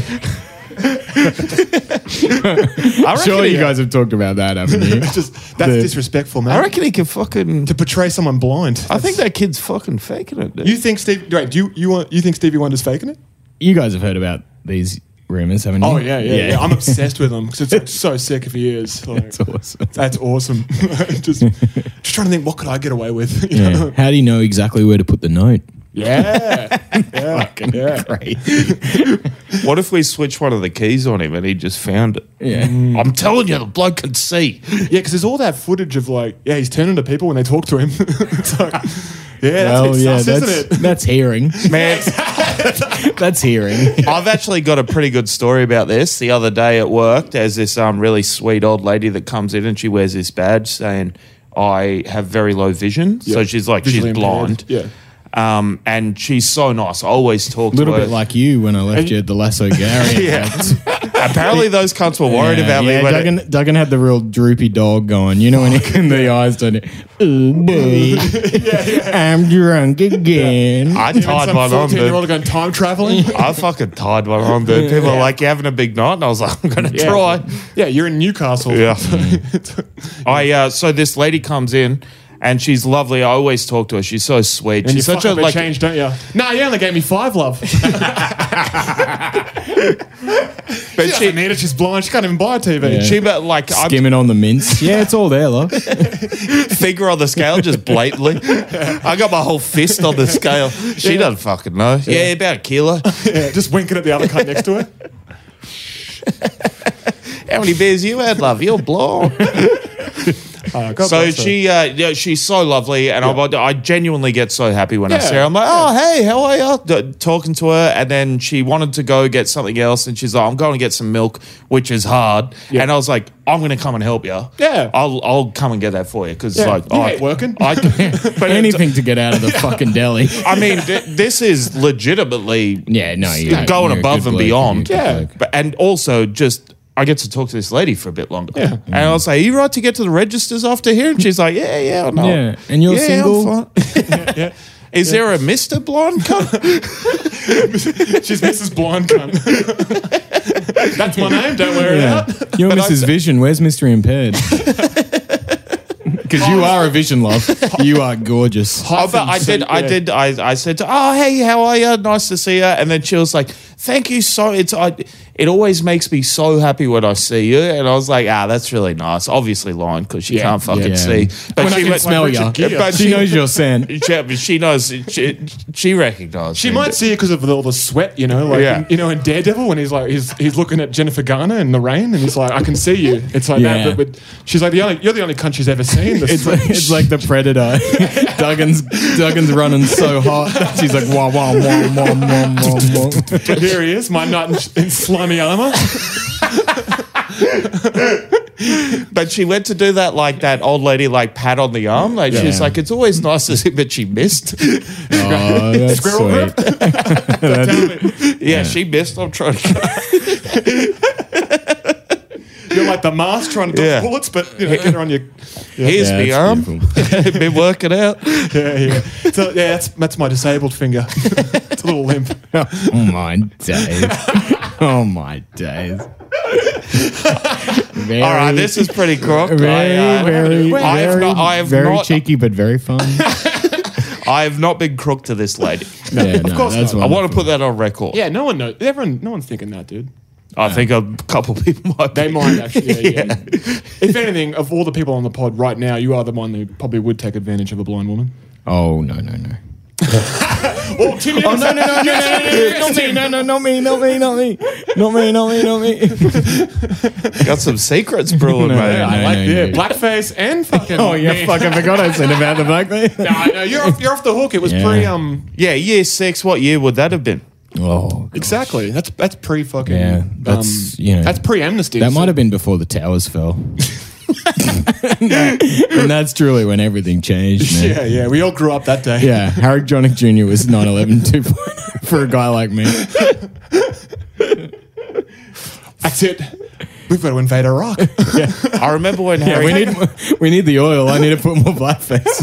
I reckon Sure, he- you guys have talked about that, haven't you? Just that's disrespectful, man. I reckon he can fucking. to portray someone blind. I think that kid's fucking faking it. Dude. You think you think Stevie Wonder's faking it? You guys have heard about these rumors, haven't you? Oh yeah. I'm obsessed with him because it's so sick if he is. Like, That's awesome. that's awesome. just trying to think, what could I get away with? You Yeah. know? How do you know exactly where to put the note? Yeah. Great. What if we switch one of the keys on him and he just found it? Yeah. I'm telling you, the bloke can see. Yeah, because there's all that footage of like, he's turning to people when they talk to him. It's like, that's a bit sus, isn't it? That's hearing. Man, That's hearing. I've actually got a pretty good story about this. The other day at work, there's this really sweet old lady that comes in and she wears this badge saying, I have very low vision. So she's like, Visually she's impaired. blind. Yeah. And she's so nice. I always talk A little to her. bit like you when I left you at the Lasso Gary. Apparently those cunts were worried about me. When Duggan had the real droopy dog going. You know when the eyes don't. Oh boy, I'm drunk again. I Some tied one on, 14-year-old dude. going time traveling. I fucking tied one on, dude. People are like, you having a big night? And I was like, I'm going to try. Yeah, you're in Newcastle. Yeah. So this lady comes in And she's lovely. I always talk to her. She's so sweet. And She's you such fuck a up and like. change, don't you? Nah, you only gave me 5, love. But She doesn't need it. She's blind. She can't even buy a TV. Yeah. she but like I'm Skimming on the mints. Yeah, it's all there, love. finger on the scale just blatantly. I got my whole fist on the scale. She doesn't fucking know. Yeah, about a kilo. Yeah, just winking at the other cunt next to her. How many beers you had, love? You're blonde. God So bless her. she's so lovely, and I genuinely get so happy when I Yeah. see her. I'm like, oh, hey, how are you? Talking to her, and then she wanted to go get something else, and she's like, I'm going to get some milk, which is hard. Yeah. And I was like, I'm going to come and help you. Yeah. I'll come and get that for you because Yeah. like You hate working. but Anything to get out of the fucking deli. I mean, this is legitimately Yeah, no, going above and beyond. Yeah. And also just I get to talk to this lady for a bit longer. Yeah. And I was like, are you right to get to the registers after here? And she's like, yeah, I know. Yeah. And you're Yeah, single? I'm fine. Yeah. Is there a Mr. Blonde cunt? She's Mrs. Blind Cunt. That's my name. Don't wear it Yeah. out. You're Mrs. Vision. Where's Mr. Impaired? Because you are a vision, love. You are gorgeous. Oh, but I said to her, oh, hey, how are you? Nice to see you. And then she was like, thank you so it always makes me so happy when I see you. And I was like, that's really nice. Obviously lying because she can't fucking Yeah. see. But When I can smell you. But She knows your scent. she knows. She recognized. She me. might see it because of all the sweat, like Yeah. in Daredevil when he's like he's looking at Jennifer Garner in the rain and he's like, I can see you. It's like Yeah. that, but she's like you're the only cunt she's ever seen. It's like the Predator. Duggan's running so hot. She's like, wah, wah, wah, wah, wah, wah, wah. Here he is, my nut in slimy armor. But she went to do that old lady pat on the arm. She's Yeah. like, it's always nice to see, but she missed. Oh, that's Squirrel sweet. Yeah, she missed. I'm trying to. You're like the mask trying to dodge Yeah. bullets, but get her on your. Here's Yeah, me it's arm. beautiful. Been working out. Yeah. So that's my disabled finger. It's a little limp. Oh, my days. Oh, my days. Very, All right, this is pretty crook. very, I have not cheeky, but very fun. I have not been crook to this lady. Yeah, no, course that's not. I want to wonderful. put that on record. Yeah, no one knows. No one's thinking that, dude. I think a couple people might. They might actually. Yeah. If anything, of all the people on the pod right now, you are the one who probably would take advantage of a blind woman. Oh, no. Oh, Tim, Oh, no, not me. got some secrets brewing, No, mate. no, I like no, yeah, no. blackface and fucking. Oh, yeah, fuck, I forgot I said about the black thing. No, you're off the hook. It was Yeah. Yeah, year 6. What year would that have been? Oh, God. exactly. That's pre fucking. Yeah, that's, that's pre amnesty. That might have been before the towers fell. And that's truly when everything changed, man. Yeah. We all grew up that day. Yeah, Harry Jonick Jr. was 9/11 2.0 for a guy like me. That's it. We've got to invade Iraq. I remember when Yeah, Harry. we need the oil. I need to put more blackface.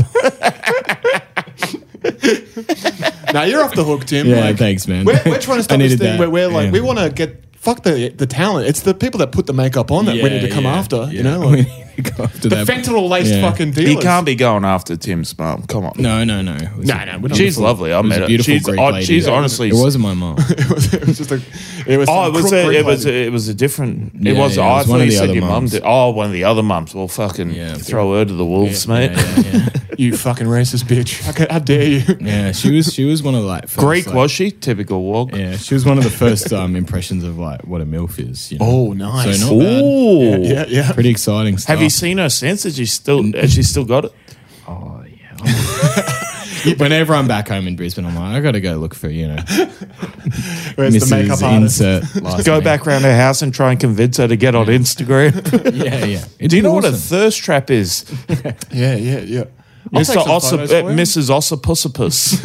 Now you're off the hook, Tim. Yeah, thanks, man. We're trying to I stop this needed thing that. where we're like, Yeah. we want to get. Fuck the talent. It's the people that put the makeup on that we need to come after. You know, we like, need to go after the that. fentanyl laced Yeah. fucking dealers. He can't be going after Tim's mum. Come on. No. No, we're not. She's lovely. I It was met a her. beautiful She's, Greek oh, lady. she's honestly. It wasn't my mom. It was just a. It was. Oh, some crook Greek lady. it was a different. Yeah, it was. yeah, it I was thought one of you the said other your mum mums. did. Oh, one of the other mums. Well, fucking throw her to the wolves, mate. Yeah. You fucking racist bitch! How dare you? Yeah, she was one of the first, Greek was she? Typical wog. Yeah, she was one of the first impressions of what a MILF is. You know? Oh, nice. So not bad. Ooh. Yeah. Pretty exciting stuff. Have you seen her since? Has she still got it? Oh yeah. Whenever I'm back home in Brisbane, I'm like, I got to go look for Where's the makeup Mrs. artist? Insert. Last Go name. back around her house and try and convince her to get on Instagram. Yeah. It'd Do you be know what a awesome. thirst trap is? Yeah. I'll take some photos for you. Mrs. Ossipusipus.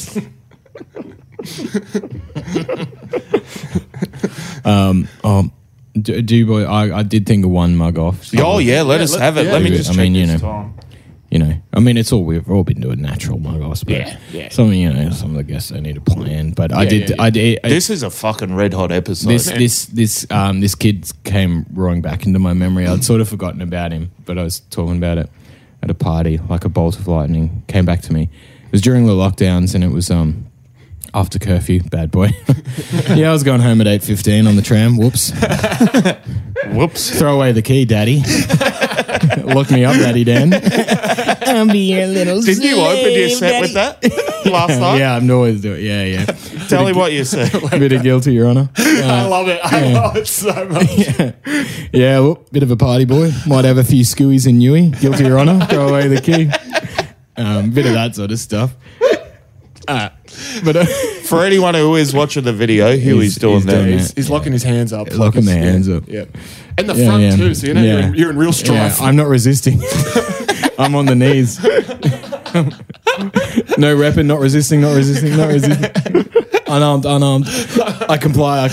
Do you boy? I did think of one mug off. Oh yeah, let us have it. yeah. Let me Do it. just I check mean, this you know. time. You know, I mean, we've all been doing natural mug offs, but Yeah. some of the guests I need to plan. But I yeah. did. This is a fucking red hot episode. This kid came roaring back into my memory. I'd sort of forgotten about him, but I was talking about it. at a party, like a bolt of lightning, came back to me. It was during the lockdowns, and it was after curfew. Bad boy. Yeah, I was going home at 8:15 on the tram. Whoops. Whoops. Throw away the key, Daddy. Look me up, Daddy Dan. I'll be your little Didn't you open your set with that last night? Yeah, I'm always doing it. Yeah, yeah. Tell me what you said. A bit of guilty, Your Honour. I love it. I love it so much. Yeah, well, bit of a party boy. Might have a few skewies in Newey. Guilty, Your Honour. Throw away the key. Bit of that sort of stuff. But For anyone who is watching the video, Huey's doing that. He's locking his hands up. locking their hands up. Yeah. And the front too, so you know you're in real strife. Yeah, I'm not resisting. I'm on the knees. No repping, not resisting, not resisting, not resisting. Unarmed, unarmed. I comply, I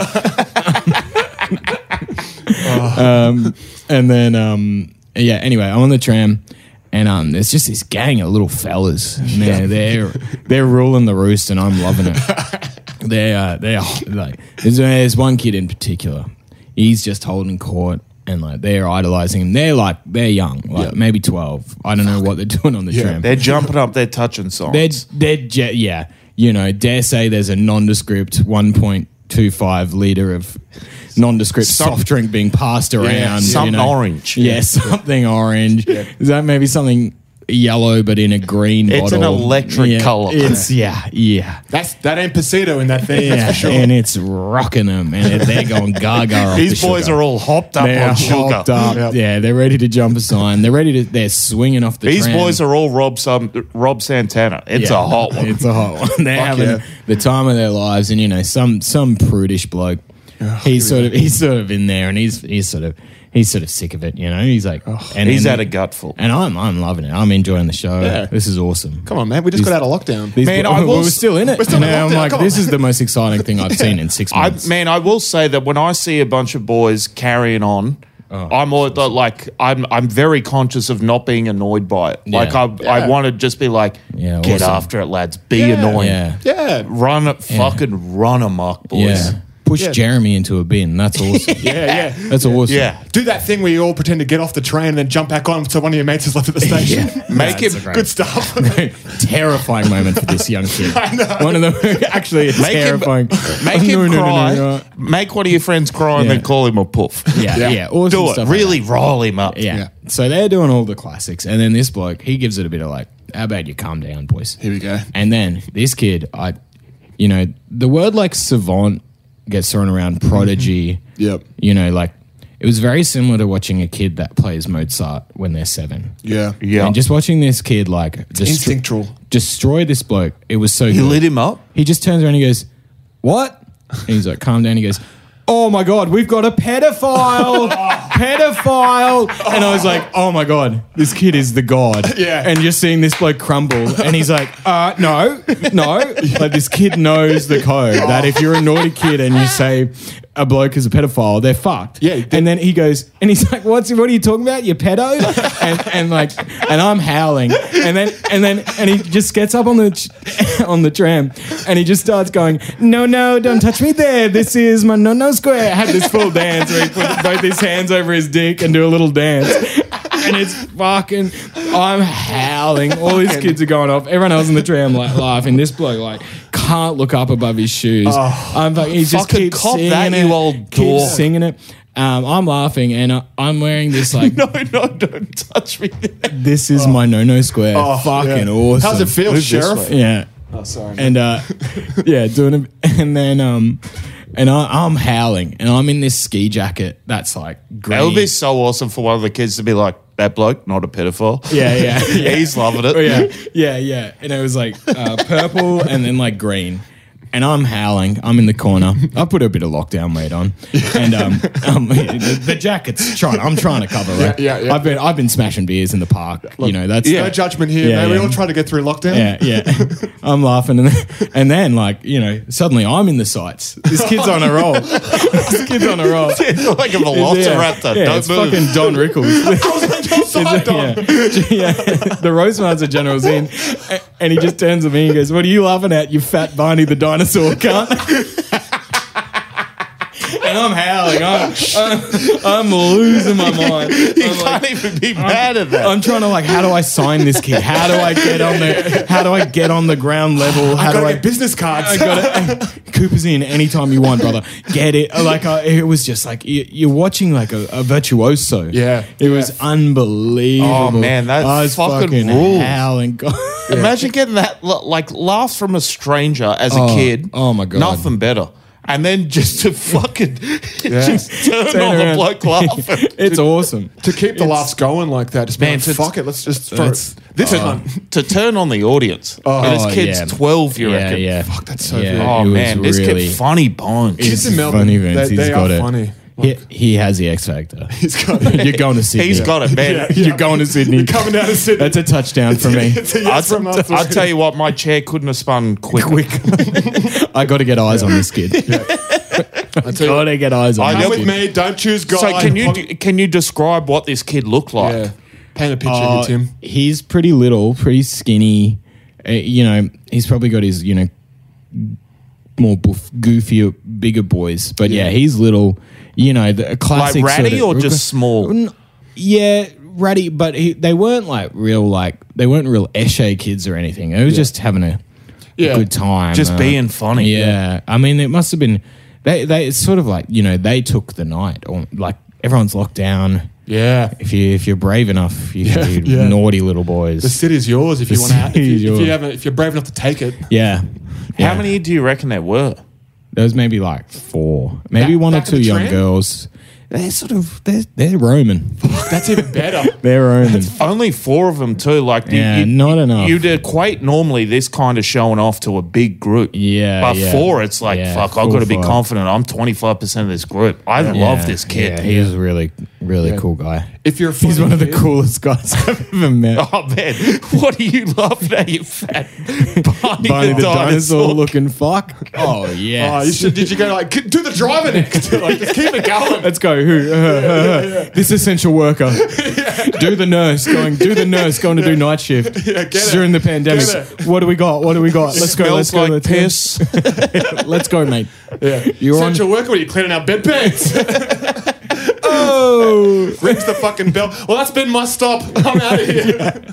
comply. And then, anyway, I'm on the tram. And there's just this gang of little fellas. And they're ruling the roost, and I'm loving it. They're like, there's one kid in particular. He's just holding court, and like they're idolizing him. They're young, maybe 12. I don't know what they're doing on the tram. They're jumping up, they're touching songs. Dare say there's a nondescript 1.25 litre of nondescript soft drink being passed around. Something orange. Yeah, something orange. Yeah. Is that maybe something yellow but in a green bottle? It's an electric colour. It's, yeah. That ain't Pasito in that thing, Yeah, that's for sure. and it's rocking them, and they're going gaga off These the boys sugar. are all hopped up They're on sugar. hopped up. Yep. Yeah, they're ready to jump a sign. They're swinging off the These tram. boys are all Rob Santana. It's a hot one. It's a hot one. They're Fuck having yeah. the time of their lives, and some prudish bloke. He's sort of in there, and he's sort of sick of it. He's like, He's had a gutful. and I'm loving it. I'm enjoying the show. Yeah. This is awesome. Come on, man. We just got out of lockdown. Man, I will- we're still in it. We're still in I'm lockdown, like, come this on. is the most exciting thing I've seen in 6 months. I will say that when I see a bunch of boys carrying on, I'm all like I'm very conscious of not being annoyed by it. Like I want to just be like, Yeah, get awesome. after it, lads. Be annoying. Yeah. Yeah. Run it, fucking run amok, boys. Yeah. Push Yeah. Jeremy into a bin. That's awesome. Yeah. That's awesome. Yeah. Do that thing where you all pretend to get off the train and then jump back on so one of your mates is left at the station. Make That's it great. Good stuff. Terrifying moment for this young kid. I know. One of them actually it's Make him- terrifying. Make him No, cry. no. Make one of your friends cry and Yeah. then call him a puff. Yeah. Awesome Do it. stuff like Really roll him up. that. Yeah. So they're doing all the classics, and then this bloke, he gives it a bit of like, how about you calm down, boys? Here we go. And then this kid, the word like savant gets thrown around, prodigy. Yep. Like it was very similar to watching a kid that plays Mozart when they're 7. Yeah. Yeah. And just watching this kid like Instinctual. destroy this bloke, it was so You good. lit him up? He just turns around and he goes, "What?" And he's like, "Calm down." He goes, "Oh my God, we've got a pedophile!" Pedophile. And I was like, "Oh my God, this kid is the god." Yeah. And just seeing this bloke crumble, and he's like, no. Like this kid knows the code that if you're a naughty kid and you say a bloke is a pedophile, they're fucked. Yeah. And then he goes, and he's like, what are you talking about? You pedo? and I'm howling. And he just gets up on the tram and he just starts going, no, don't touch me there. This is my no square. I had this full dance where he put both his hands over his dick and do a little dance. And it's fucking, I'm howling. All these kids are going off. Everyone else in the tram like laughing. This bloke like can't look up above his shoes. He just fucking keeps cop singing that, it. you old Keeps dork. singing it. I'm laughing and I'm wearing this like, No, don't touch me. this is my no square. Fucking awesome. How's it feel, Move this Sheriff? way. Yeah. Oh, sorry. And doing it, and then I'm howling, and I'm in this ski jacket that's like green. That would be so awesome for one of the kids to be like, that bloke, not a pedophile. Yeah. He's loving it. Oh, yeah. And it was like purple and then like green. And I'm howling. I'm in the corner. I put a bit of lockdown weight on, and the jacket's I'm trying to cover it. Yeah. I've been smashing beers in the park. That's No judgment here, Yeah, man. We yeah. all try to get through lockdown. Yeah. I'm laughing, and then like suddenly I'm in the sights. This kid's on a roll. Like a velociraptor. Yeah, Don't it's move. fucking Don Rickles. Yeah. The Roastmaster General's in, and he just turns to me and goes, "What are you laughing at, you fat Barney the dinosaur cunt?" and I'm howling. I'm losing my mind. You I'm can't like, even be mad at that. I'm trying to like, how do I sign this kid? How do I get on the ground level? How I do gotta I get business cards. I got it. Cooper's in anytime you want, brother. Get it. Like it was just like you're watching like a virtuoso. Yeah. It was unbelievable. Oh, man, that I was fucking fucking rules. howling. Imagine getting that like laugh from a stranger as a kid. oh my God. Nothing better. And then just to fucking just turn Turn on the around. bloke laughing. It's awesome. To keep the laughs going like that, just Man, man, to- fuck it, let's just throw That's- this one. To turn on the audience. And this kid's yeah. 12, you Yeah, reckon? yeah. Fuck, that's so Yeah. good. Oh, It was man, this really- kid, funny bones. Kids It's in Melbourne, funny, Vince. they He's are got it. funny. He has the X factor. He's got it. You're going to Sydney. He's got it, man. You're going to Sydney. You're coming down to Sydney. That's a touchdown for me. It's a yes from us. I'll tell you what, my chair couldn't have spun quicker. I got to get eyes on this kid. I tell you Got to get eyes on I this Come know- with kid. me, don't choose God. So can you describe what this kid looked like? Yeah. Paint a picture here, Tim. He's pretty little, pretty skinny. He's probably got his, more goofier, bigger boys. But yeah, he's little. The classic Like ratty sort of, or just small? Yeah, ratty. But they weren't like real Eshe kids or anything. They were just having a good time, Just being funny. Yeah, I mean, it must have been. They it's sort of like they took the night, or like everyone's locked down. Yeah. If you're brave enough, you can be yeah. naughty little boys. The city's yours if you The want to. city's yours. If you're brave enough to take it. Yeah. How many do you reckon there were? There was maybe like 4, maybe one or back of two the young tram? girls. They're sort of they're Roman. That's even better. They're Roman. Only 4 of them too. Like Yeah, not enough. You'd equate normally this kind of showing off to a big group. Yeah, but yeah. 4, it's like Yeah, fuck. I've got to be 4, 5. confident. I'm 25% of this group. I love this kid. Yeah, he's a really cool guy. If you're a He's funny one of the kid- coolest guys I've ever met. Oh man, what are you laughing at, you fat Barney, Barney the dinosaur dinosaur? looking fuck. Oh yeah. Oh, did you go like do the driver next? Like just keep it going. Let's go. This essential worker. Do the nurse going to do night shift get it. during the pandemic. Get What do we got? Let's go. Let's Smells go. like let's go. piss. Let's go, mate. Yeah. You're on. Essential worker, what are you cleaning out bedpans? Oh, Rings the fucking bell. Well, that's been my stop. I'm out of here.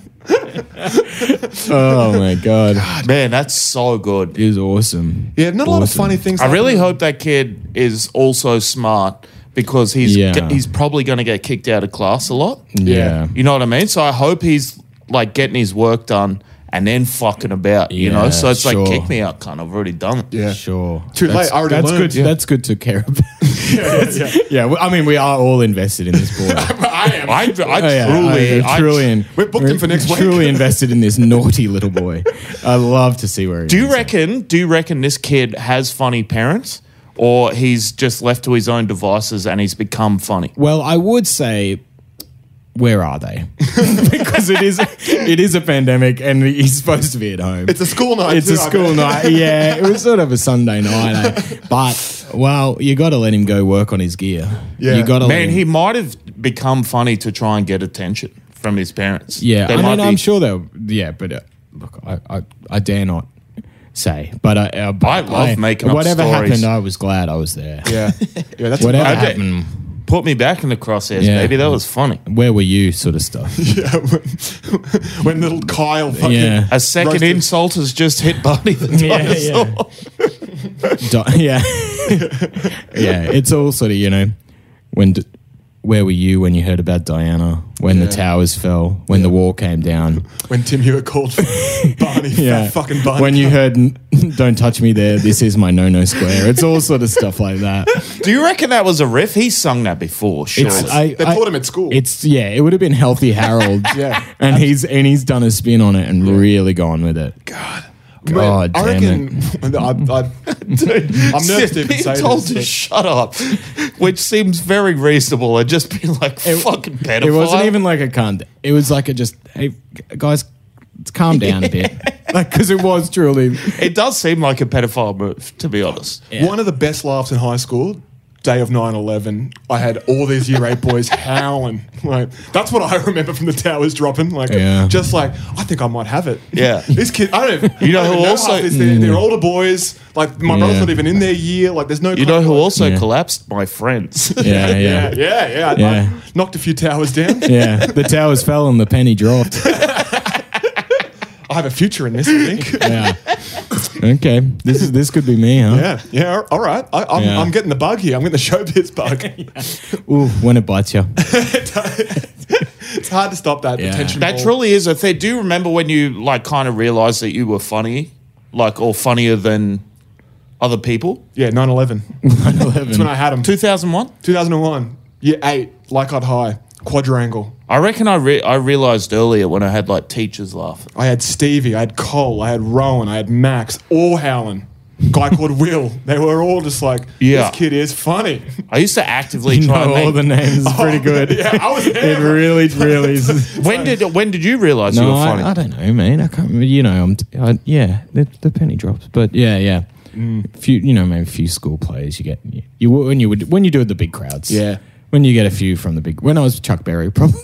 oh my god, Man, that's so good. it was awesome. Yeah, not a lot of Awesome. funny things. I really happening. hope that kid is also smart because Yeah. he's probably going to get kicked out of class a lot. Yeah. You know what I mean? So I hope he's like getting his work done and then fucking about, you know? Yeah, So it's sure. like, kick me out, cunt. I've already done it. Yeah. Sure. Too late, I already that's learned, good. yeah. That's good to care about. yeah. Well, I mean, we are all invested in this boy. I am. I Oh, truly, We booked him for next week. Truly invested in this naughty little boy. I love to see where he Do you ends reckon this kid has funny parents or he's just left to his own devices and he's become funny? Well, I would say, where are they? Because it is a pandemic and he's supposed to be at home. It's a school night. It's too, a I school bet. night. Yeah, it was sort of a Sunday night. But, well, you got to let him go work on his gear. Yeah. You got to Man, he might have become funny to try and get attention from his parents. Yeah, They I might mean, be- I'm sure they'll. Yeah, but look, I dare not say. But I love making up whatever stories. happened, I was glad I was there. Yeah. Yeah, that's Whatever I bet- happened, Put me back in the crosshairs, Yeah. baby. That was funny. where were you? Sort of stuff. Yeah, when little Kyle fucking Yeah. A second roasted- insult has just hit Barney the dinosaur. Yeah. Yeah. It's all sort of where were you when you heard about Diana? When the towers fell? When the wall came down? when Tim Hewitt called Barney fat fucking Barney. When you heard "Don't touch me there, this is my no square." It's all sort of stuff like that. Do you reckon that was a riff? He's sung that before, sure. They taught him at school. It would have been Healthy Harold. Yeah. and he's done a spin on it and really gone with it. God I damn reckon it. I'm nervous to even being say told this. to but- shut up, which seems very reasonable, and just being like fucking pedophile. It wasn't even like a cunt. It was like hey guys, let's calm down a bit. Like, because it was truly. It does seem like a pedophile move, to be honest. Yeah. One of the best laughs in high school, day of 9/11, I had all these year 8 boys howling. Like, that's what I remember from the towers dropping. Like, just like, I think I might have it. Yeah. These kids, I don't know. You know I don't who even also- half this. They're older boys. Like, my brother's not even in their year. Like, there's no. You know who also Yeah. collapsed? My friends. Yeah, yeah. Yeah. Yeah. I knocked a few towers down. Yeah, the towers fell and the penny dropped. I have a future in this, I think. Yeah. Okay, this could be me, huh? Yeah. All right. I'm getting the bug here. I'm getting the showbiz bug. Ooh, when it bites you. It's hard to stop that Yeah. attention. That ball. truly is a thing. Do you remember when you like kind of realized that you were funny, like or funnier than other people? Yeah, 9/11. That's when I had them. 2001. 2001. Year 8. Leichhardt High. Quadrangle. I reckon I realized earlier when I had like teachers laughing. I had Stevie. I had Cole. I had Rowan. I had Max. All howling. Guy called Will. They were all just like, Yeah. this kid is funny. I used to actively You try know and all the make. names. It's pretty good. Yeah, I was It there. really is. When did you realize you No, were funny? I don't know, man. I can't remember. You know, the penny drops. But yeah. Few, maybe a few school plays you get. When you do it the big crowds. Yeah. When you get a few from the big. When I was Chuck Berry, probably.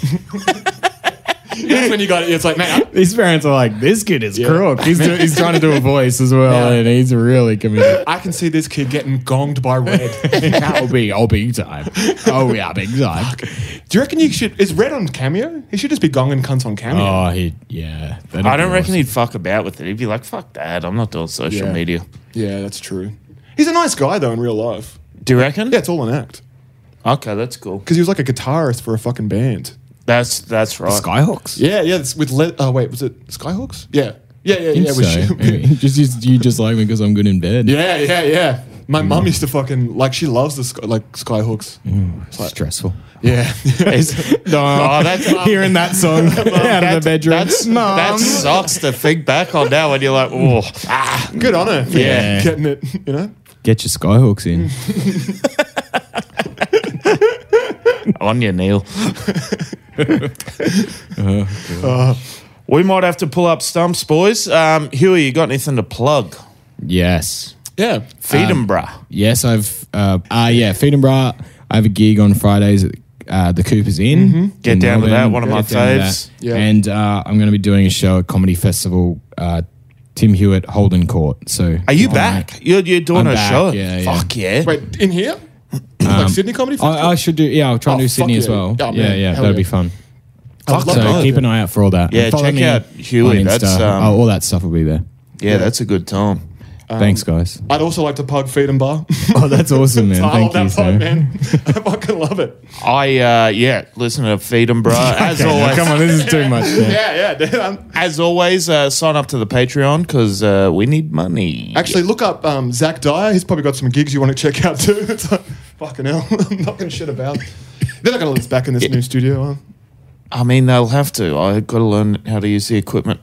That's when you got it. It's like, man, These parents are like, this kid is crook. He's trying to do a voice as well, Yeah. and he's really committed. I can see this kid getting gonged by Red. Big time. Oh yeah, big time. Do you reckon you should? Is Red on Cameo? He should just be gonging cunts on Cameo. Oh, I don't reckon he'd fuck about with it. He'd be like, "Fuck that! I'm not doing social Yeah. media." Yeah, that's true. He's a nice guy though in real life. Do you reckon? Yeah, it's all an act. Okay, that's cool. Because he was like a guitarist for a fucking band. That's right. Skyhawks. Yeah, it's with wait, was it Skyhawks? Yeah. I with think so. you just like me because I'm good in bed. Yeah. My mum used to fucking like. She loves the Skyhooks. It's like, Stressful. yeah. Oh, that's Hearing that song out of the bedroom. that sucks to think back on now when you're like, oh, Good on her. For Yeah. getting it. You know. Get your Skyhooks in. on you, Neil. We might have to pull up stumps, boys. Huey, you got anything to plug? Yes. Yeah. Feed 'em, bruh. Yes, I've Feed and Bra. I have a gig on Fridays at the Cooper's Inn. Get in down to Melbourne. that, one of my Get down to faves. that. Yeah. And I'm going to be doing a show at Comedy Festival, Tim Hewitt, Holden Court. So Are you back? You're doing I'm a back, show? yeah. Fuck yeah. Wait, in here? Like Sydney Comedy Festival? I should do. Yeah, I'll try and Oh, do fuck Sydney as yeah. well. Oh, yeah, man. yeah, Hell that'll yeah. be fun. I'd love So to. keep an eye out for all that. Yeah, And follow check me out Huey. on Insta. That's, all that stuff will be there. Yeah, that's a good time. Thanks, guys. I'd also like to plug Feed and Bar. Oh, that's awesome, man. I Thank love you, that pod, sir. man. I fucking love it. Listen to Feed 'em, bruh. As Okay, always, come on, this is too much. Yeah, dude. As always, sign up to the Patreon because we need money. Actually, look up Zach Dyer. He's probably got some gigs you want to check out too. It's like, fucking hell. I'm not going to shit about. They're not going to let us back in this new studio, huh? I mean, they'll have to. I've got to learn how to use the equipment.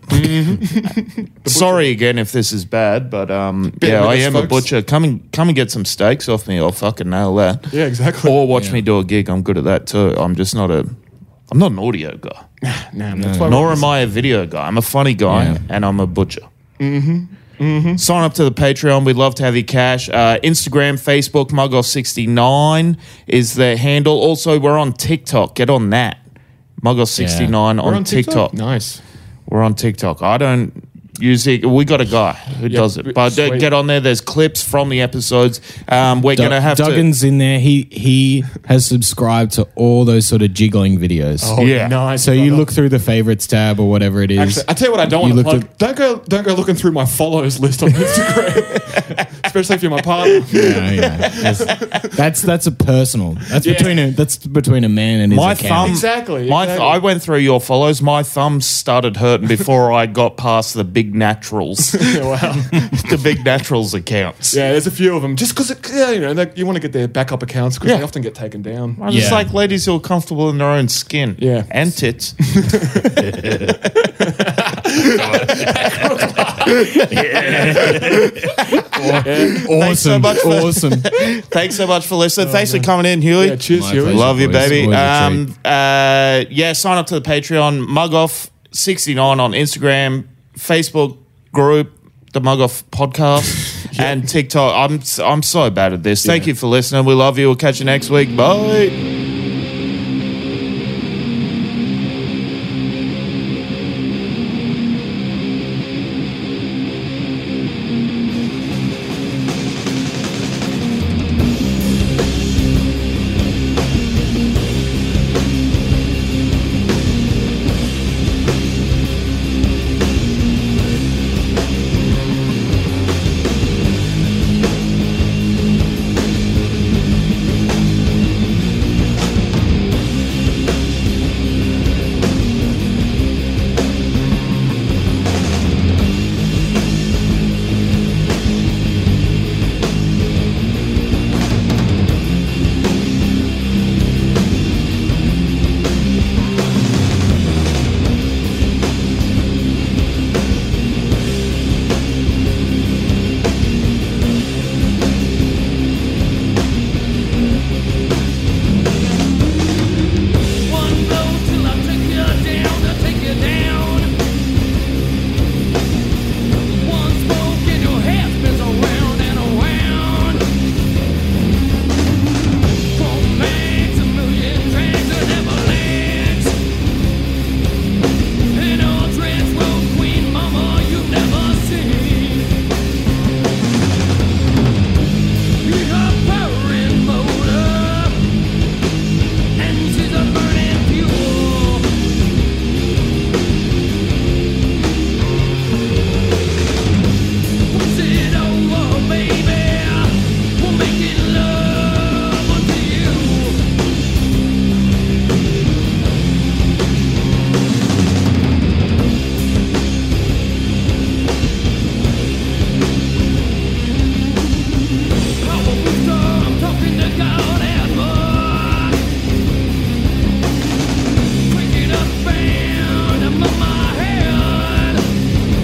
Sorry again if this is bad, but yeah, with I us, am a folks. butcher. Come and get some steaks off me. I'll fucking nail that. Yeah, exactly. Or watch me do a gig. I'm good at that too. I'm not an audio guy. Nah, that's why Nor am I a video guy. I'm a funny guy Yeah. and I'm a butcher. Sign up to the Patreon. We'd love to have your cash. Instagram, Facebook, Mugoff69 is the handle. Also, we're on TikTok. Get on that. Mugoff69 We're on TikTok. Nice. We're on TikTok. I don't use it. We got a guy who does it. But sweet. get on there. There's clips from the episodes. We're going to have Duggan's in there. He has subscribed to all those sort of jiggling videos. Oh, Yeah. nice. So you brother. look through the favorites tab or whatever it is. Actually, I tell you what, I don't You want to looked plug. Don't go looking through my follows list on Instagram, especially if you're my partner. yeah. That's a personal. That's between a man and his My account. thumb. Exactly. I went through your follows. My thumb started hurting before I got past the big naturals. Wow. The big naturals accounts. Yeah, there's a few of them. Just because, you want to get their backup accounts because they often get taken down. I just Yeah. like ladies who are comfortable in their own skin. Yeah. And tits. Thanks so Awesome. much for- Awesome. Thanks so much for listening. Thanks for coming in, Huey. Yeah, cheers, My Huey. pleasure. Love you, Always- baby. always a treat. Yeah, sign up to the Patreon. Mugoff69 on Instagram, Facebook group, the Mugoff podcast. and TikTok. I'm so bad at this. Thank you for listening. We love you. We'll catch you next week. Bye.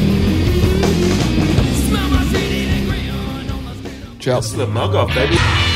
Ciao. That's the mug off, baby.